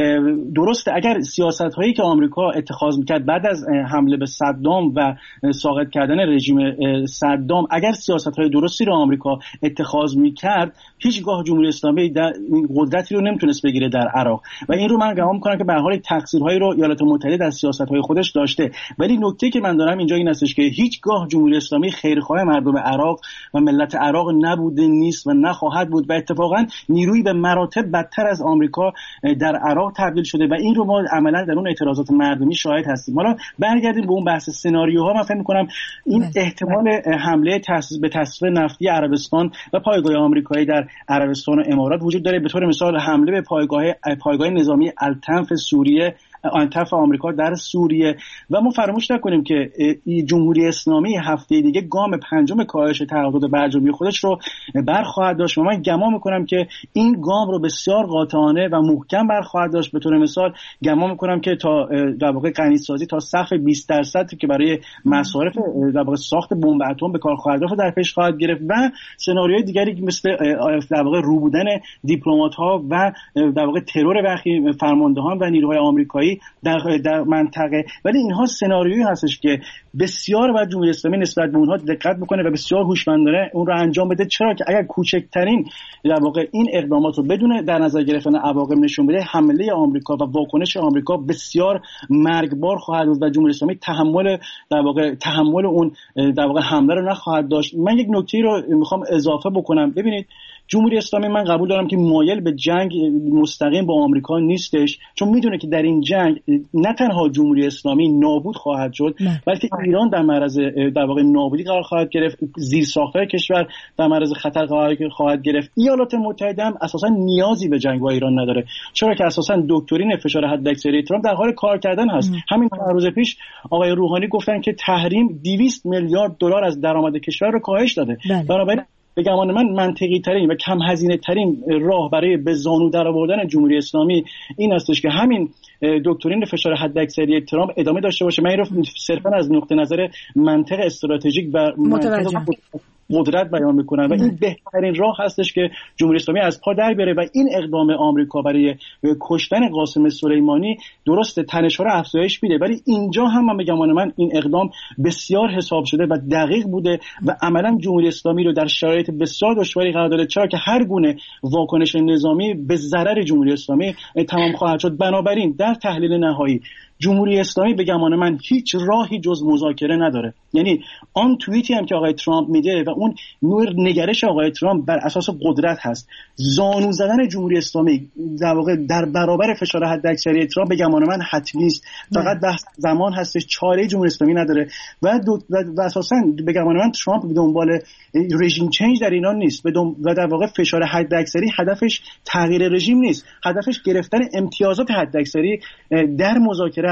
درسته اگر سیاست‌هایی که آمریکا اتخاذ می‌کرد بعد از حمله به صدام و ساقط کردن رژیم صدام، اگر سیاست‌های درستی رو آمریکا اتخاذ می‌کرد، هیچگاه جمهوری اسلامی در این قدرتی رو نمیتونست بگیره در عراق و این رو من گمان می‌کنم که به هر حال تقصیرهایی رو ایالات متحده در سیاست‌های خودش داشته. ولی نکته که من دارم اینجا این هستش که هیچگاه جمهوری اسلامی خیرخواه مردم عراق و ملت عراق نبوده، نیست و نخواهد بود و اتفاقاً نیروی به مراتب بدتر از آمریکا در عراق تبدیل شده و این رو ما عملاً در اون اعتراضات مردمی شاهد هستیم. حالا برگردیم به اون بحث سناریوها. من فکر می‌کنم این احتمال حمله تاسیس به تصفیه نفتی عربستان و پایگاه آمریکایی در عربستان و امارات وجود داره. به طور مثال حمله به پایگاه پایگاه نظامی التنف سوریه انتف آمریکا در سوریه و ما فراموش نکنیم که جمهوری اسلامی هفته دیگه گام پنجم کاهش تعهدات برجامی خودش رو برخواهد داشت و من گمان میکنم که این گام رو بسیار قاطعانه و محکم برخواهد داشت. به طور مثال گمان میکنم که تا در واقع غنیسازی تا سقف بیست درصد که برای مصارف در واقع ساخت بمب اتم به کار خواهد رفت در پیش خواهد گرفت و سناریوی دیگری مثل در واقع رو بودن دیپلمات‌ها و در واقع ترور برخی فرماندهان و نیروهای آمریکایی در در منطقه. ولی اینها سناریویی هستش که بسیار باید جمهوری اسلامی نسبت به اونها دقت بکنه و بسیار هوشمندانه اون رو انجام بده. چرا که اگر کوچکترین در واقع این اقدامات رو بدون در نظر گرفتن عواقب نشون بده، حمله آمریکا و واکنش آمریکا بسیار مرگبار خواهد بود و جمهوری اسلامی تحمل در واقع تحمل اون در واقع حمله رو نخواهد داشت. من یک نکته رو میخوام اضافه بکنم. ببینید جمهوری اسلامی من قبول دارم که مایل به جنگ مستقیم با آمریکا نیستش، چون میدونه که در این جنگ نه تنها جمهوری اسلامی نابود خواهد شد بلکه ایران در معرض در واقع نابودی قرار خواهد گرفت، زیرساخت‌های کشور در معرض خطر قرار خواهد گرفت. ایالات متحده هم اساسا نیازی به جنگ با ایران نداره، چرا که اساسا دکترین فشار حداکثری ترامپ در حال کار کردن هست. ام. همین چند روز پیش آقای روحانی گفتن که تحریم دویست میلیارد دلار از درآمد کشور رو کاهش داده. بنابراین به گمان من منطقی ترین و کم هزینه ترین راه برای به زانو درآوردن جمهوری اسلامی این هستش که همین دکترین فشار حداکثری ترامپ ادامه داشته باشه. من این رو صرفا از نقطه نظر منطق استراتژیک و منطق قدرت بیان میکنن و این بهترین راه هستش که جمهوری اسلامی از پا در بره و این اقدام آمریکا برای کشتن قاسم سلیمانی درست تنش‌ها رو افزایش میده، ولی اینجا هم من به گمان من این اقدام بسیار حساب شده و دقیق بوده و عملا جمهوری اسلامی رو در شرایط بسیار دشواری قرار داده، چرا که هر گونه واکنش نظامی به ضرر جمهوری اسلامی تمام خواهد شد. بنابراین در تحلیل نهایی جمهوری اسلامی به گمان من هیچ راهی جز مذاکره نداره. یعنی آن توییتی هم که آقای ترامپ میده و اون نوع نگرش آقای ترامپ بر اساس قدرت هست، زانو زدن جمهوری اسلامی در واقع در برابر فشار حداکثری ترامپ به گمان من حتمی است. فقط بحث زمان هستش، چاره جمهوری اسلامی نداره و, و اساسا به گمان من ترامپ به دنبال رژیم چنج در ایران نیست و در واقع فشار حداکثری هدفش تغییر رژیم نیست، هدفش گرفتن امتیازات حداکثری در مذاکره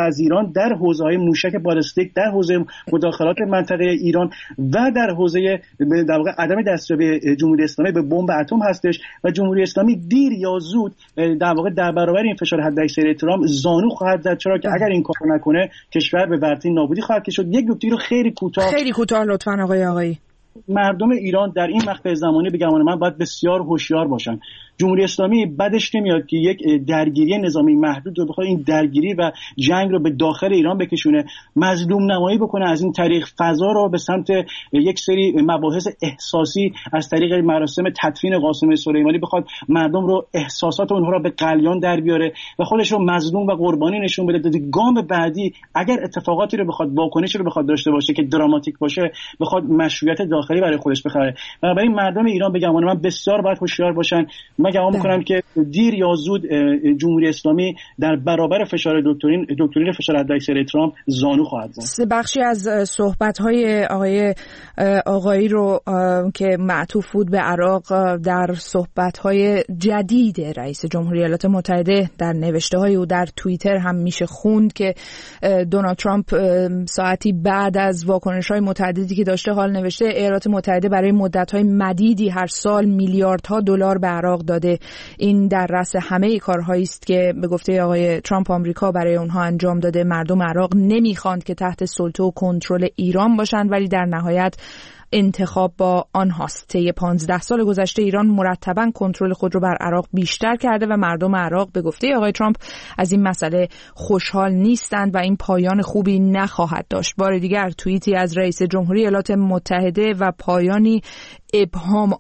از ایران در حوزه‌های موشک بالستیک، در حوزه مداخلات منطقه ایران و در حوزه در واقع عدم دستیابی جمهوری اسلامی به بمب اتم هستش و جمهوری اسلامی دیر یا زود در واقع در برابر این فشار حداکثری ترامپ زانو خواهد زد، چرا که اگر این کارو نکنه کشور به ورطه نابودی خواهد کشید. یک نکته رو خیلی کوتاه
خیلی کوتاه لطفاً آقای آقایی.
مردم ایران در این مقطع زمانی به گمان من باید بسیار هوشیار باشن. جمهوری اسلامی بدش نمیاد که یک درگیری نظامی محدود رو بخواد این درگیری و جنگ رو به داخل ایران بکشونه، مظلوم نمایی بکنه، از این طریق فضا رو به سمت یک سری مباحث احساسی از طریق مراسم تدفین قاسم سلیمانی بخواد مردم رو احساسات اونها رو به قلیان در بیاره و خودش رو مظلوم و قربانی نشون بده. گام بعدی اگر اتفاقاتی رو بخواد واکنشی رو بخواد داشته باشه که دراماتیک باشه، بخواد مشروعیت داخلی برای خودش بخره. بنابراین مردم ایران به گمان من بسیار باید هوشیار باشن. من گمان می‌کنم که دیر یا زود جمهوری اسلامی در برابر فشار دکترین دکترین فشار حداکثری ترامپ زانو خواهد زد.
بخشی از صحبت‌های آقای آقایی رو که معطوف بود به عراق در صحبت‌های جدید رئیس جمهوری ایالات متحده در نوشته‌های او در توییتر هم میشه خوند که دونالد ترامپ ساعتی بعد از واکنش‌های متعددی که داشته حال نوشته ایالات متحده برای مدت‌های مدیدی هر سال میلیاردها دلار به عراق داده. این در رأس همه کارهایی است که به گفته آقای ترامپ آمریکا برای اونها انجام داده. مردم عراق نمیخواند که تحت سلطه و کنترل ایران باشند، ولی در نهایت انتخاب با آنهاست. طی پانزده سال گذشته ایران مرتباً کنترل خود رو بر عراق بیشتر کرده و مردم عراق به گفته آقای ترامپ از این مسئله خوشحال نیستند و این پایان خوبی نخواهد داشت. بار دیگر توییتی از رئیس جمهوری ایالات متحده و پایانی ابهام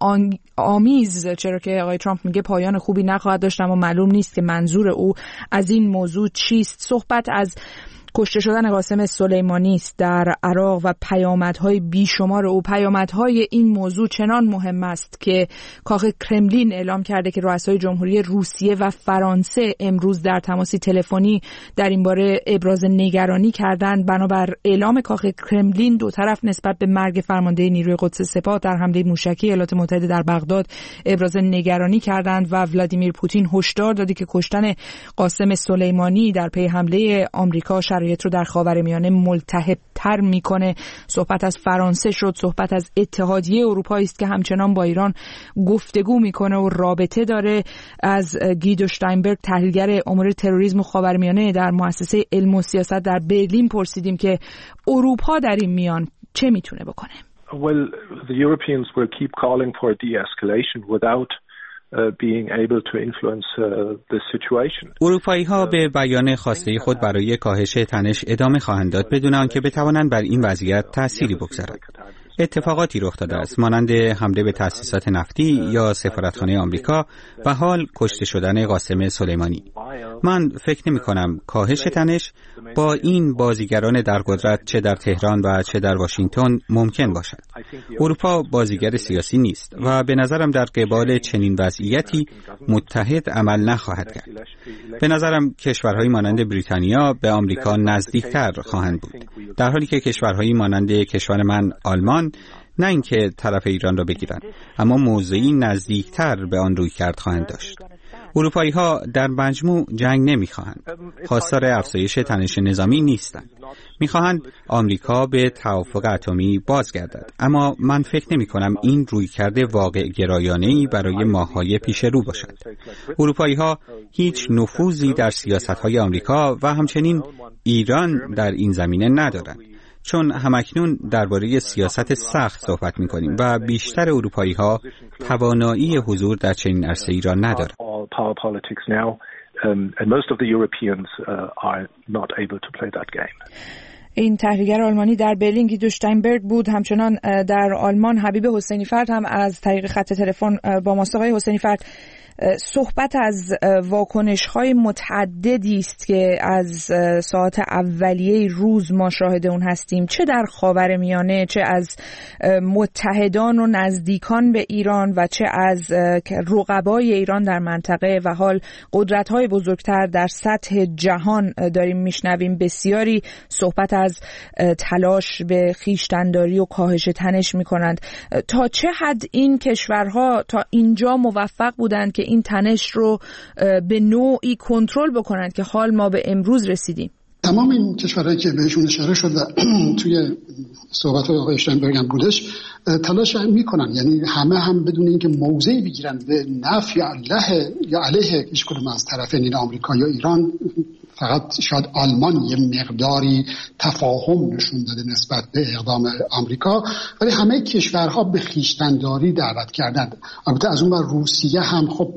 آمیز، چرا که آقای ترامپ میگه پایان خوبی نخواهد داشت اما معلوم نیست که منظور او از این موضوع چیست. صحبت از کشته شدن قاسم سلیمانی است در عراق و پیامدهای بیشمار او. پیامدهای این موضوع چنان مهم است که کاخ کرملین اعلام کرده که رؤسای جمهوری روسیه و فرانسه امروز در تماسی تلفنی در این باره ابراز نگرانی کردند. بنابر اعلام کاخ کرملین دو طرف نسبت به مرگ فرمانده نیروی قدس سپاه در حمله موشکی ایالات متحده در بغداد ابراز نگرانی کردند و ولادیمیر پوتین هشدار داده که کشتن قاسم سلیمانی در پی حمله آمریکا شرایط رو در خاورمیانه ملتهب‌تر میکنه. صحبت از فرانسه شد، صحبت از اتحادیه اروپا است که همچنان با ایران گفتگو میکنه و رابطه داره. از گیدو شتاینبرگ تحلیلگر امور تروریسم و خاورمیانه در مؤسسه علم و سیاست در برلین پرسیدیم که اروپا در این میان چه میتونه بکنه.
Well, the Europeans will keep calling for de-escalation without being able to influence the situation.
اروپایی ها به بیان خواسته خود برای کاهش تنش ادامه خواهند داد بدون آنکه بتوانند بر این وضعیت تأثیری بگذارند. اتفاقاتی رخ داده است مانند حمله به تأسیسات نفتی یا سفارتخانه آمریکا و حال کشته شدن قاسم سلیمانی. من فکر نمی کنم کاهش تنش با این بازیگران در قدرت چه در تهران و چه در واشنگتن ممکن باشد. اروپا بازیگر سیاسی نیست و به نظرم در قبال چنین وضعیتی متحد عمل نخواهد کرد. به نظرم کشورهایی مانند بریتانیا به آمریکا نزدیکتر خواهند بود، در حالی که کشورهایی مانند کشور من آلمان نه اینکه طرف ایران را بگیرند اما موضعی نزدیکتر به آن روی کرد خواهند داشت. اروپایی ها در مجموع جنگ نمیخواهند، خواستار افزایش تنش نظامی نیستند. میخواهند آمریکا به توافق اتمی بازگردد، اما من فکر نمی کنم این رویکرد واقع گرایانه‌ای برای ماه‌های پیش رو باشد. اروپایی ها هیچ نفوذی در سیاست‌های آمریکا و همچنین ایران در این زمینه ندارند، چون همکنون درباره سیاست سخت صحبت می‌کنیم و بیشتر اروپایی ها توانایی حضور در چنین عرصه‌ای را ندارند.
این تحلیلگر آلمانی در برلین گیدو شتاینبرگ بود. همچنان در آلمان حبیب حسینی فرد هم از طریق خط تلفن با ماست. آقای حسینی فرد، صحبت از واکنش‌های متعددی است که از ساعات اولیه روز ما شاهد اون هستیم، چه در خاورمیانه، چه از متحدان و نزدیکان به ایران و چه از رقبای ایران در منطقه و حال قدرت‌های بزرگتر در سطح جهان داریم میشنویم. بسیاری صحبت از تلاش به خویشتن‌داری و کاهش تنش می‌کنند. تا چه حد این کشورها تا اینجا موفق بودند که این تنش رو به نوعی کنترل بکنند که حال ما به امروز رسیدیم؟
تمام این کشورهایی که بهشون اشاره شد و توی صحبت آقای اشتاینبرگ هم بودش تلاش میکنن، یعنی همه هم بدون اینکه موضعی بگیرن به نفع یا علیه یا علیه هیچ کدوم از طرفین، این آمریکا یا ایران. فقط شاید آلمان یه مقداری تفاهم نشون داده نسبت به اقدام آمریکا، ولی همه کشورها به خویشتن‌داری دعوت کردند. البته از اون ور روسیه هم خب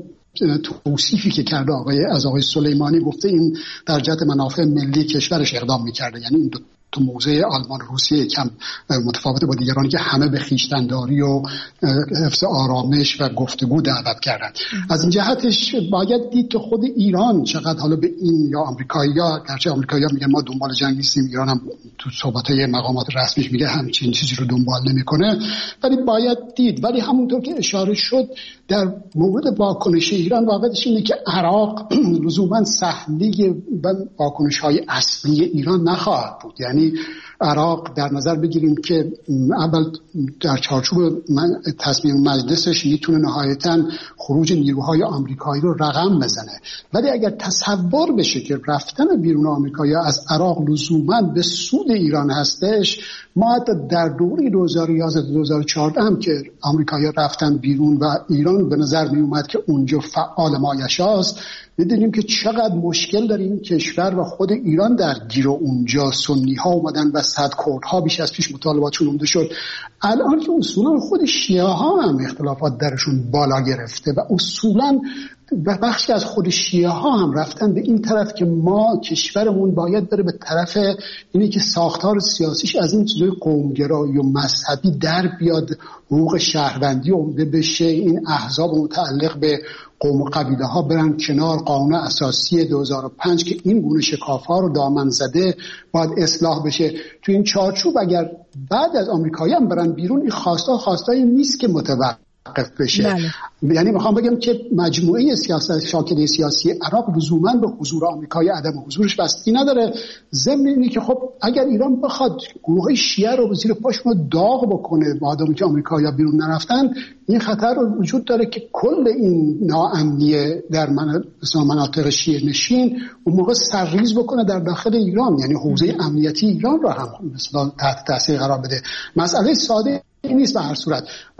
توصیفی که کرده آقای از آقای سلیمانی گفته این در جهت منافع ملی کشورش اقدام می‌کرده، یعنی این دو تو موضع آلمان روسیه کم متفاوته با دیگرانی که همه به خویشتن‌داری و حفظ آرامش و گفتگو دعوت کردن. از این جهتش باید دید که خود ایران چقدر حالا به این یا آمریکایی‌ها، گرچه آمریکایی‌ها میگن ما دنبال جنگ نیستیم، ایران هم تو صحبت‌های مقامات رسمیش میگه همچین چیزی رو دنبال نمی‌کنه، ولی باید دید. ولی همونطور که اشاره شد در مورد واکنش ایران واقعیتش اینه که عراق لزوما صحنه واکنش‌های اصلی ایران نخواهد بود. یعنی عراق در نظر بگیریم که اول در چارچوب تصمیم مجلسش میتونه نهایتاً خروج نیروهای آمریکایی رو رقم بزنه، ولی اگر تصور بشه که رفتن بیرون آمریکایی از عراق لزوماً به سود ایران هستش، ما حتی در دوره دو هزار و یازده دو هزار و چهارده هم که آمریکایی رفتن بیرون و ایران به نظر می اومد که اونجا فعال مایشاست، می‌دونیم که چقدر مشکل داریم کشور و خود ایران درگیر اونجا سنی ها اومدن و صد کردها بیش از پیش مطالباتشون اومده شد. الان که اصولا خود شیعه ها هم اختلافات درشون بالا گرفته و اصولا بخشی از خود شیعه ها هم رفتن به این طرف که ما کشورمون باید بره به طرف اینی که ساختار سیاسیش از این چیزای قومگرایی و مذهبی در بیاد، حقوق شهروندی عمده بشه، این احزاب متعلق به قوم و قبیله ها برن کنار، قانون اساسی دو هزار و پنج که این گونه شکاف ها رو دامن زده باید اصلاح بشه. تو این چارچوب اگر بعد از آمریکایی هم برن بیرون، این خواستا خواستایی نیست که متوقف بشه. بله. یعنی میخوام بگم که مجموعه سیاست شاکله سیاسی عراق لزوما به حضور آمریکایی عدم حضورش بستگی نداره. ضمن اینه که خب اگر ایران بخواد گروه شیعه رو زیر پاشون داغ بکنه مادامی که آمریکایی‌ها بیرون نرفتن، این خطر وجود داره که کل این ناامنیه در مناطق شیعه نشین اون موقع سرریز بکنه در داخل ایران، یعنی حوزه امنیتی ایران رو هم مثلا تحت تاثیر قرار بده. مسئله ساده این نیست به هر صورت،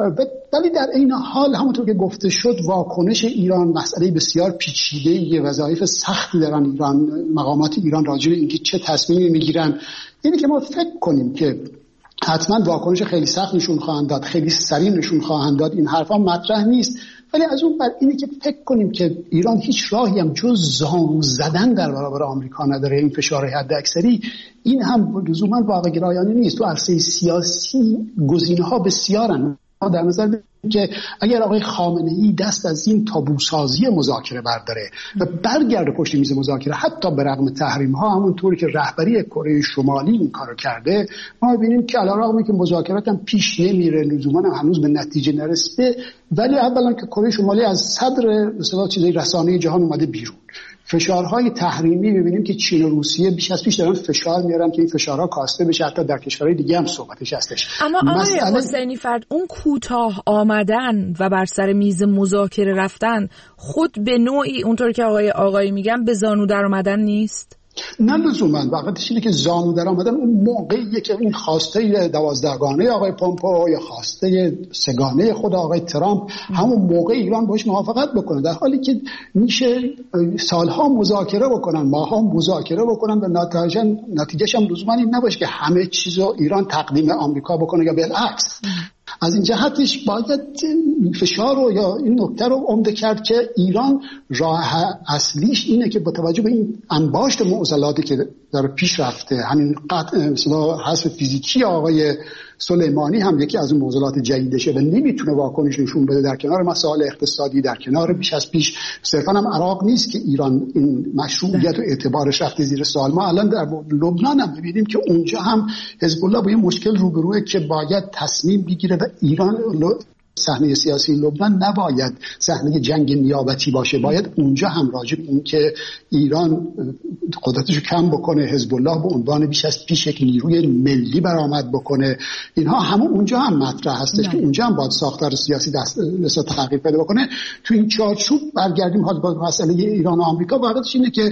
ولی در این حال همونطور که گفته شد واکنش ایران مسئله بسیار پیچیده، وظایف سختی دارن ایران مقامات ایران راجع به اینکه چه تصمیمی میگیرن. اینه که ما فکر کنیم که حتما واکنش خیلی سخت نشون خواهند داد، خیلی سریع نشون خواهند داد، این حرفا مطرح نیست، ولی از اون بر اینه که فکر کنیم که ایران هیچ راهی هم جز زانو زدن در برابر آمریکا نداره. این فشار حداکثری این هم لزوما واقع گرایانه نیست. تو عرصه سیاسی گزینه‌ها بسیارن. در نظر که اگر آقای خامنه‌ای دست از این تابوسازی مذاکره برداره و برگرده پشت میز مذاکره، حتی به رغم تحریم‌ها، همونطوری که رهبری کره شمالی این کارو کرده، ما می‌بینیم که علیرغم اینکه مذاکرات هم پیش نمیره، لزوما هم هنوز به نتیجه نرسیده، ولی اولا که کره شمالی از صدر مثلا چیزای رسانه جهان اومده بیرون. فشارهای تحریمی می‌بینیم که چین و روسیه بیش از پیش دارن فشار میارن که این فشارها کاسته بشه، حتی در کشورهای دیگه هم صحبتش هستش.
اما آقای حسینی فرد اون کوتاه آمدن و بر سر میز مذاکره رفتن خود به نوعی اونطور که آقای آقایی میگن به زانو در آمدن نیست؟
نه لزوما. واقعیتش اینه که زانو در آمدن اون موقعیه که این خواسته دوازدهگانه آقای پومپئو یا خواسته سگانه خود آقای ترامپ همون موقع ایران باش موافقت بکنه، در حالی که میشه سالها مذاکره بکنن، ماها مذاکره بکنن و نتیجه نتیجهش هم لزوما این نباشه که همه چیزو ایران تقدیم آمریکا بکنه یا بالعکس. از این جهتش باید فشار رو یا این نکته رو عمده کرد که ایران راه اصلیش اینه که با توجه به این انباشت معضلاتی که در پیش رفته، همین قطع مثلا حذف فیزیکی آقای سلیمانی هم یکی از اون معضلات جدیدشه و نمیتونه واکنش نشون بده، در کنار مسائل اقتصادی، در کنار بیش از پیش صرفا هم عراق نیست که ایران این مشروعیت و اعتبارش رفته زیر سوال. ما الان در لبنان هم می‌بینیم که اونجا هم حزب الله با این مشکل روبروه که باید تصمیم بگیره و ایران صحنه سیاسی لبنان نباید صحنه جنگ نیابتی باشه، باید اونجا هم راجع به این که ایران قدرتشو کم بکنه، حزب الله به عنوان بیش از پیش یک نیروی ملی برآمد بکنه، اینها همون اونجا هم مطرح هستش که اونجا هم باید ساختار سیاسی دست لسا تغییر پیدا بکنه. تو این چارچوب برگردیم حالا با مسئله ایران و آمریکا، واقعیتش اینه که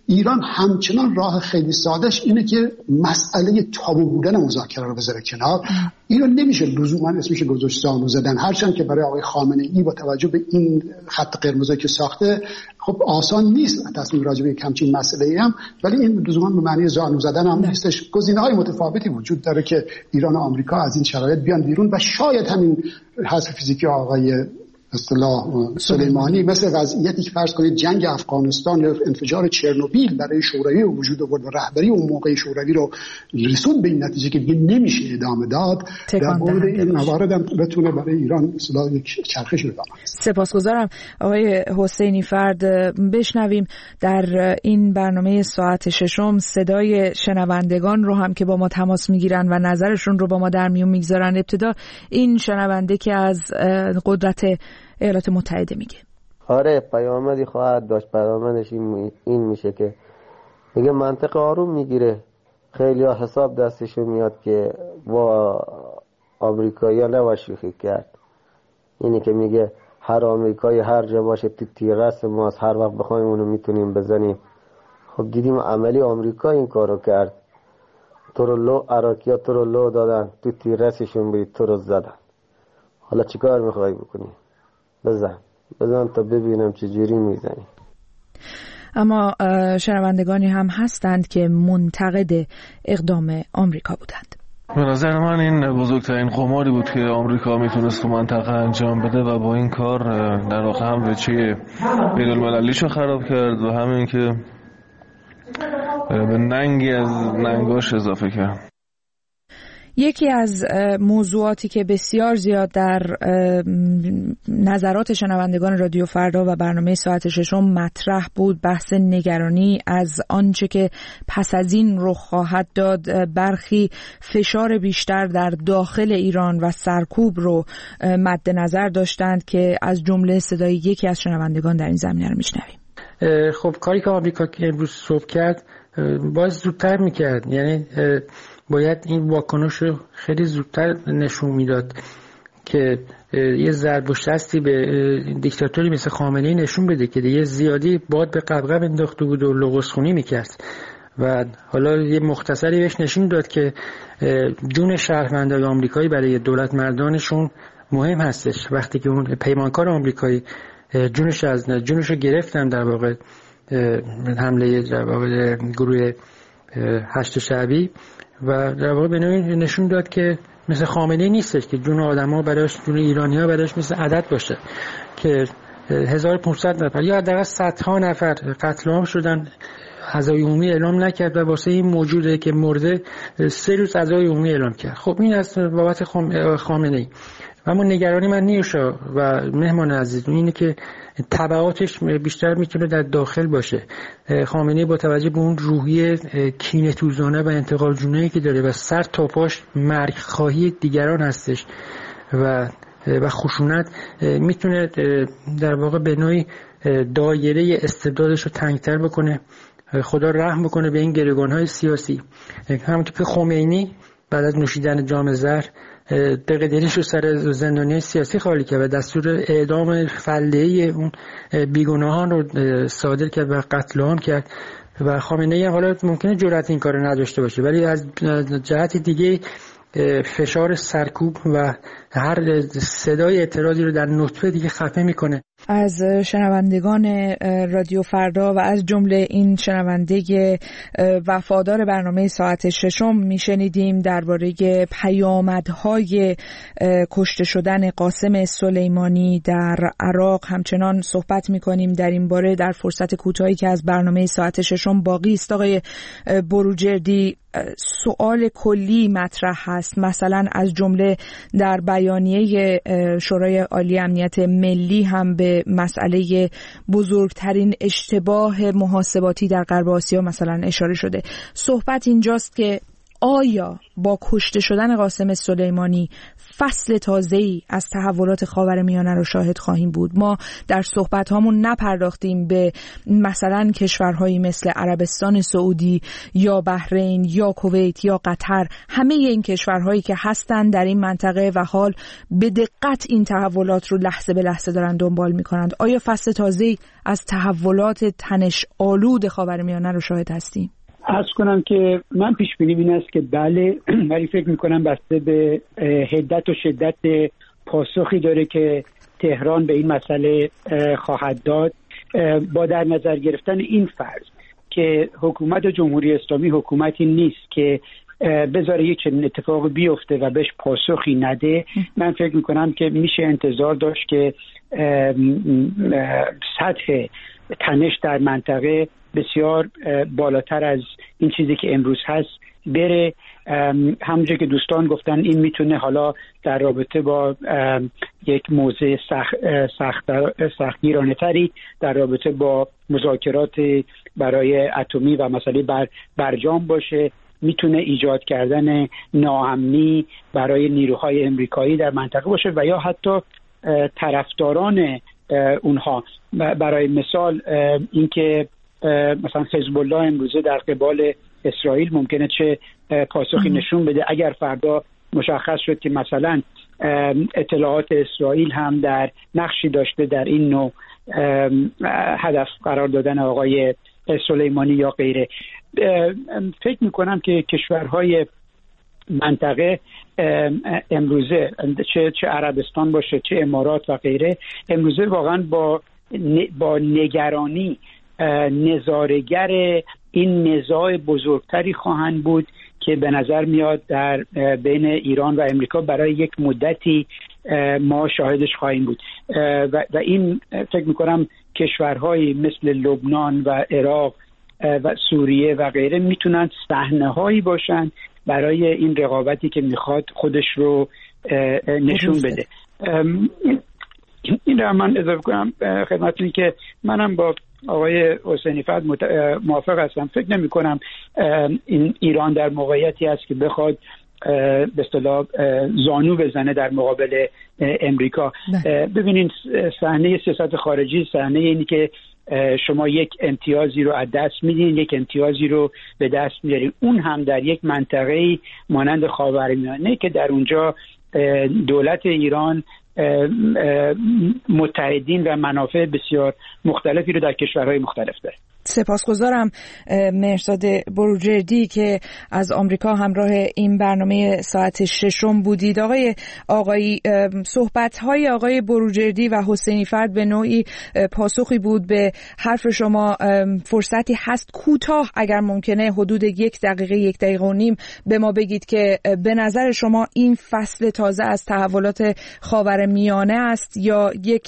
ایران همچنان راه خیلی سادهش اینه که مسئله تابو بودن مذاکره رو بذاره کنار. ایران نمیشه لزوما اسمش گذاشت زانو زدن، هرچند که برای آقای خامنه‌ای با توجه به این خط قرمزی که ساخته خب آسان نیست تصمیم راجع به همچین مسئله‌ای هم، ولی این لزوما به معنی زانو زدن هم نیستش. گزینه‌های متفاوتی وجود داره که ایران و آمریکا از این شرایط بیان بیرون و شاید همین حذف فیزیکی آقای اصطلاح سلیمانی مثل وضعیتی که فرض کنید جنگ افغانستان یا انفجار چرنوبیل برای شوروی وجود آورد و رهبری اون موقع شوروی رو رسوند به این نتیجه که دیگه نمیشه ادامه داد، در مورد این موارد هم بتونه برای ایران اصطلاح یک چرخش ادامه.
سپاسگزارم آقای حسینی فرد. بشنویم در این برنامه ساعت ششم صدای شنوندگان رو هم که با ما تماس میگیرن و نظرشون رو با ما در میون میگذارن. ابتدا این شنونده که از قدرت ایالات متحده میگه.
آره پیامدی خواهد داشت. پیامدش این میشه که میگه منطق آروم میگیره. خیلی ها حساب دستشون میاد که با آمریکایی ها نباید شوخی کرد. اینی که میگه هر آمریکایی هر جا باشه تو تیررس ماست، هر وقت بخوایم اونو میتونیم بزنیم. خب دیدیم عملی آمریکا این کارو کرد. تو رو لو عراقی ها تو رو لو دادن، تو تیررسشون برید تو رو زدن. حالا چیکار میخوای بکنی؟ بزن بزن تا ببینم چجوری میزنی.
اما شنوندگانی هم هستند که منتقد اقدام آمریکا بودند.
به نظر من این بزرگترین قماری بود که آمریکا میتونست تو منطقه انجام بده و با این کار در واقع هم وجهه بین المللیشو خراب کرد و همین که به ننگی از ننگاش اضافه کرد.
یکی از موضوعاتی که بسیار زیاد در نظرات شنوندگان رادیو فردا و برنامه ساعت ششم مطرح بود بحث نگرانی از آنچه که پس از این رخ خواهد داد. برخی فشار بیشتر در داخل ایران و سرکوب رو مد نظر داشتند که از جمله صدای یکی از شنوندگان در این زمینه رو میشنویم.
خب کاری که آمریکا که امروز صبح کرد باید زودتر میکرد، یعنی باید این واکنش رو خیلی زودتر نشون میداد که یه ضرب و شستی به دیکتاتوری مثل خامنه‌ای نشون بده که دیگه زیادی باد به قبقب انداخته بود و لغزخونی میکرد و حالا یه مختصری بهش نشون داد که جون شهروندای آمریکایی برای دولت مردانشون مهم هستش. وقتی که اون پیمانکار آمریکایی جونش از جونش رو گرفتن در واقع حمله در واقع گروه هشت شعبی و در واقع به نوعی نشون داد که مثل خامنه‌ای نیستش که جون آدم‌ها براش، جون ایرانی‌ها براش مثل عدد باشه که هزار و پانصد نفر یا حداقل صدها نفر قتل عام شدن، عزای عمومی اعلام نکرد و واسه این موجوده که مرده سه روز عزای عمومی اعلام کرد. خب این از بابت خامنه‌ای. اما نگرانی من نیوشا و مهمان عزیز اینه که تبعاتش بیشتر میتونه در داخل باشه. خامنه‌ای با توجه به اون روحیه کینه‌توزانه و انتقام جویانه‌ای که داره و سر تا پاش مرگ خواهی دیگران هستش و و خشونت، میتونه در واقع به نوعی دایره استبدادش رو تنگتر بکنه. خدا رحم بکنه به این گروگان‌های سیاسی. همونطور که خمینی بعد از نوشیدن جام زهر دقیقه دلش رو سر زندانی سیاسی خالی کرد و دستور اعدام فله‌ای اون بیگناهان رو صادر کرد و قتل عام کرد و خامنه‌ای حالا ممکنه جرأت این کارو نداشته باشه، ولی از جهت دیگه فشار سرکوب و هر صدای اعتراضی رو در نطفه دیگه خفه میکنه.
از شنوندگان رادیو فردا و از جمله این شنونده وفادار برنامه ساعت ششم میشنیدیم درباره پیامدهای کشته شدن قاسم سلیمانی در عراق. همچنان صحبت میکنیم در این باره در فرصت کوتاهی که از برنامه ساعت ششم باقی است. آقای بروجردی، سوال کلی مطرح هست، مثلا از جمله در بیانیه شورای عالی امنیت ملی هم به مسئله بزرگترین اشتباه محاسباتی در غرب آسیا مثلا اشاره شده. صحبت اینجاست که آیا با کشته شدن قاسم سلیمانی فصل تازه‌ای از تحولات خاورمیانه رو شاهد خواهیم بود؟ ما در صحبت‌هامون نپرداختیم به مثلا کشورهایی مثل عربستان سعودی یا بحرین یا کویت یا قطر، همه این کشورهایی که هستن در این منطقه و حال به دقت این تحولات رو لحظه به لحظه دارن دنبال می‌کنند. آیا فصل تازه‌ای از تحولات تنش آلود خاورمیانه رو شاهد هستیم؟
عرض کنم که من پیش بینیم این است که بله، ولی فکر میکنم بسته به حدت و شدت پاسخی داره که تهران به این مسئله خواهد داد، با در نظر گرفتن این فرض که حکومت جمهوری اسلامی حکومتی نیست که بذاره یک چنین اتفاق بیفته و بهش پاسخی نده. من فکر میکنم که میشه انتظار داشت که سطح تنش در منطقه بسیار بالاتر از این چیزی که امروز هست بره. همونجور که دوستان گفتن این میتونه حالا در رابطه با یک موضع سخت سختگیرانه تری در رابطه با مذاکرات برای اتمی و مسئله بر برجام باشه، میتونه ایجاد کردن ناامنی برای نیروهای امریکایی در منطقه باشه و یا حتی طرفداران اونها. برای مثال اینکه مثلا حزب الله امروزه در قبال اسرائیل ممکنه چه پاسخی نشون بده اگر فردا مشخص شد که مثلا اطلاعات اسرائیل هم در نقشی داشته در این نوع هدف قرار دادن آقای سلیمانی یا غیره. فکر میکنم که کشورهای منطقه امروزه چه چه عربستان باشه چه امارات و غیره امروزه واقعا با با نگرانی نظارگر این نزاع بزرگتری خواهند بود که به نظر میاد در بین ایران و امریکا برای یک مدتی ما شاهدش خواهیم بود و, و این فکر میکنم کشورهایی مثل لبنان و عراق و سوریه و غیره میتونن صحنه‌هایی باشن برای این رقابتی که میخواد خودش رو نشون بده. این رو من اضافه کنم خدمتتون که منم با آقای حسینی فر موافق هستم. فکر نمی کنم این ایران در موقعیتی است که بخواد به اصطلاح زانو بزنه در مقابل امریکا. ببینین صحنه سیاست خارجی صحنه اینی که شما یک امتیازی رو از دست میدین، یک امتیازی رو به دست میارین، اون هم در یک منطقه‌ای مانند خاورمیانه که در اونجا دولت ایران متحدین و منافع بسیار مختلفی رو در کشورهای مختلف داره.
سپاسگزارم مهرزاد بروجردی که از آمریکا همراه این برنامه ساعت ششم بودید. آقای آقایی، صحبت‌های آقای بروجردی و حسینی فرد به نوعی پاسخی بود به حرف شما. فرصتی هست کوتاه اگر ممکنه حدود یک دقیقه یک دقیقه و نیم به ما بگید که به نظر شما این فصل تازه از تحولات خاورمیانه است یا یک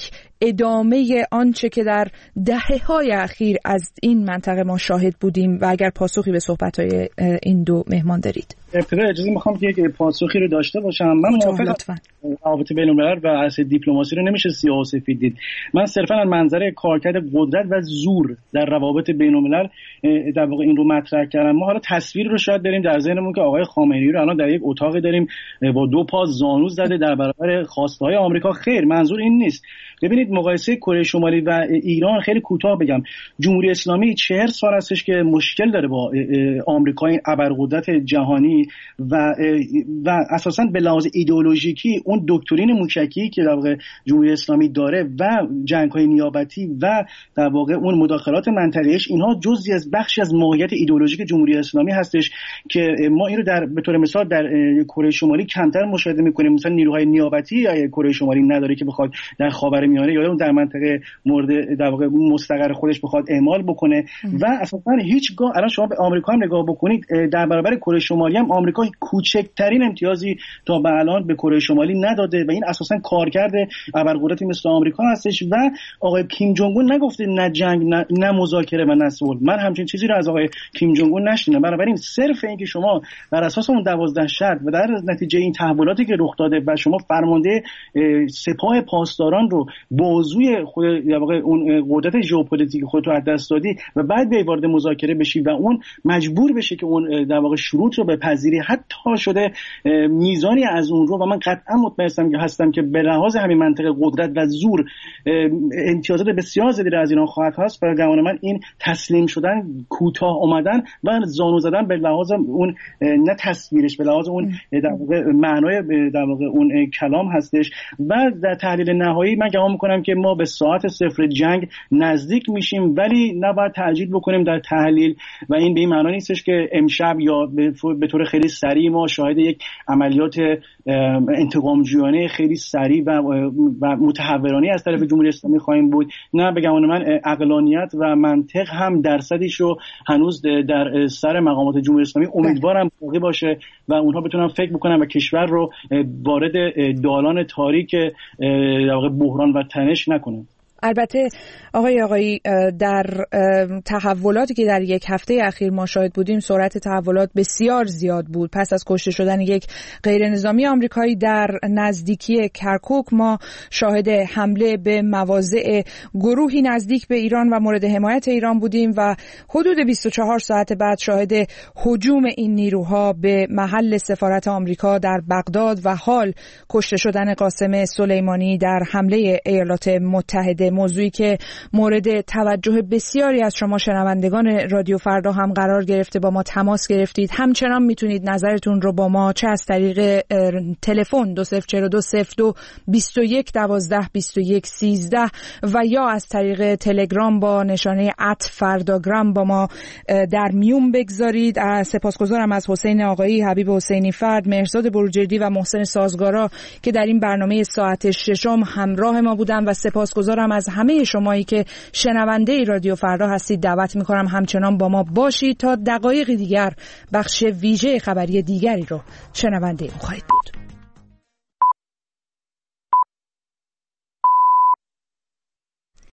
ادامه آنچه که در دهه‌های اخیر از این منطقه ما شاهد بودیم و اگر پاسخی به صحبت‌های این دو مهمان دارید.
ابتدا اجازه میخوام که یک پاسخی رو داشته باشم. من موافقم روابط بین‌الملل و اصل دیپلماسی رو نمیشه سیاه و سفید دید. من صرفا از منظر کارکرد قدرت و زور در روابط بین‌الملل در واقع این رو مطرح کردم. ما حالا تصویر رو شاید داریم در ذهنمون که آقای خامنه‌ای رو الان در یک اتاقی داریم با دو پا زانو زده در برابر خواسته‌های آمریکا. خیر، منظور این نیست. ببینید مقایسه کره شمالی و ایران خیلی کوتاه بگم، جمهوری اسلامی چهل سال هستش که مشکل داره با آمریکا، این ابرقدرت جهانی و و اساساً به لحاظ ایدئولوژیکی اون دکترین موشکی که در واقع جمهوری اسلامی داره و جنگ‌های نیابتی و در واقع اون مداخلات منطقه‌ایش، اینها جزئی از بخشی از ماهیت ایدئولوژیک جمهوری اسلامی هستش که ما این رو در به طور مثال در کره شمالی کمتر مشاهده می‌کنیم. مثلا نیروهای نیابتی کره شمالی نداره که بخواد در خاورمیانه یا اون در منطقه مورد در واقع مستقر خودش بخواد اعمال بکنه و اساساً هیچگاه الان شما به آمریکا هم نگاه بکنید، در برابر کره شمالی هم آمریکا کوچکترین امتیازی تا به الان به کره شمالی نداده و این اساساً کارکرد ابرقدرتی مثل آمریکا هستش و آقای کیم جونگ اون نگفته نه جنگ نه, نه مذاکره و نه صلح. من همچین چیزی رو از آقای کیم جونگ اون نشنیدم. بنابراین صرف این که شما بر اساس اون دوازده شرط و در نتیجه این تحولاتی که رخ داده و شما فرمانده سپاه پاسداران رو بازوی خود در واقع اون قدرت ژئوپلیتیک خودت رو از دست دادی و بعد به وارد مذاکره بشی و اون مجبور بشه که اون در واقع شروط رو بپذیری، حتی شده میزانی از اون رو، و من قطعا مطمئن هستم که به لحاظ همین منطقه قدرت و زور امتیازات بسیار زیادی از ایران خواهد هست. برای گمان من این تسلیم شدن، کوتاه اومدن و زانو زدن به لحاظ اون نه تصویرش، به لحاظ اون در واقع معنای در واقع اون کلام هستش. و در تحلیل نهایی من گمان میکنم که ما به ساعت صفر جنگ نزدیک میشیم، ولی نباید تعجیل بکنیم در تحلیل و این به این معنا نیستش که امشب یا به طور خیلی سریع ما شاهد یک عملیات انتقامجویانه خیلی سریع و متحورانه از طرف جمهوری اسلامی خواهیم بود. نه، به گمان من عقلانیت و منطق هم درصدیش رو هنوز در سر مقامات جمهوری اسلامی امیدوارم باقی باشه و اونها بتونن فکر بکنن و کشور رو وارد دالان تاریک در واقع بحران و تنش نکنن.
البته آقای آقایی در تحولاتی که در یک هفته اخیر ما شاهد بودیم سرعت تحولات بسیار زیاد بود. پس از کشته شدن یک غیر نظامی آمریکایی در نزدیکی کرکوک ما شاهد حمله به مواضع گروهی نزدیک به ایران و مورد حمایت ایران بودیم و حدود بیست و چهار ساعت بعد شاهد هجوم این نیروها به محل سفارت آمریکا در بغداد و حال کشته شدن قاسم سلیمانی در حمله ایالات متحده، موضوعی که مورد توجه بسیاری از شما شنوندگان رادیو فردا هم قرار گرفته، با ما تماس گرفتید. همچنان میتونید نظرتون رو با ما چه از طریق تلفن دو صفر چهار دو صفر دو بیست و یک دوازده بیست و یک سیزده و یا از طریق تلگرام با نشانه ات فرداگرام با ما در میون بگذارید. سپاسگزارم از حسین آقایی، حبیب حسینی فرد، مهرزاد بروجردی و محسن سازگارا که در این برنامه ساعت ششم همراه ما بودن و سپاسگزارم از همه شمایی که شنونده رادیو فردا هستید. دعوت میکنم همچنان با ما باشید تا دقایق دیگر بخش ویژه خبری دیگری رو شنونده خواهید بود.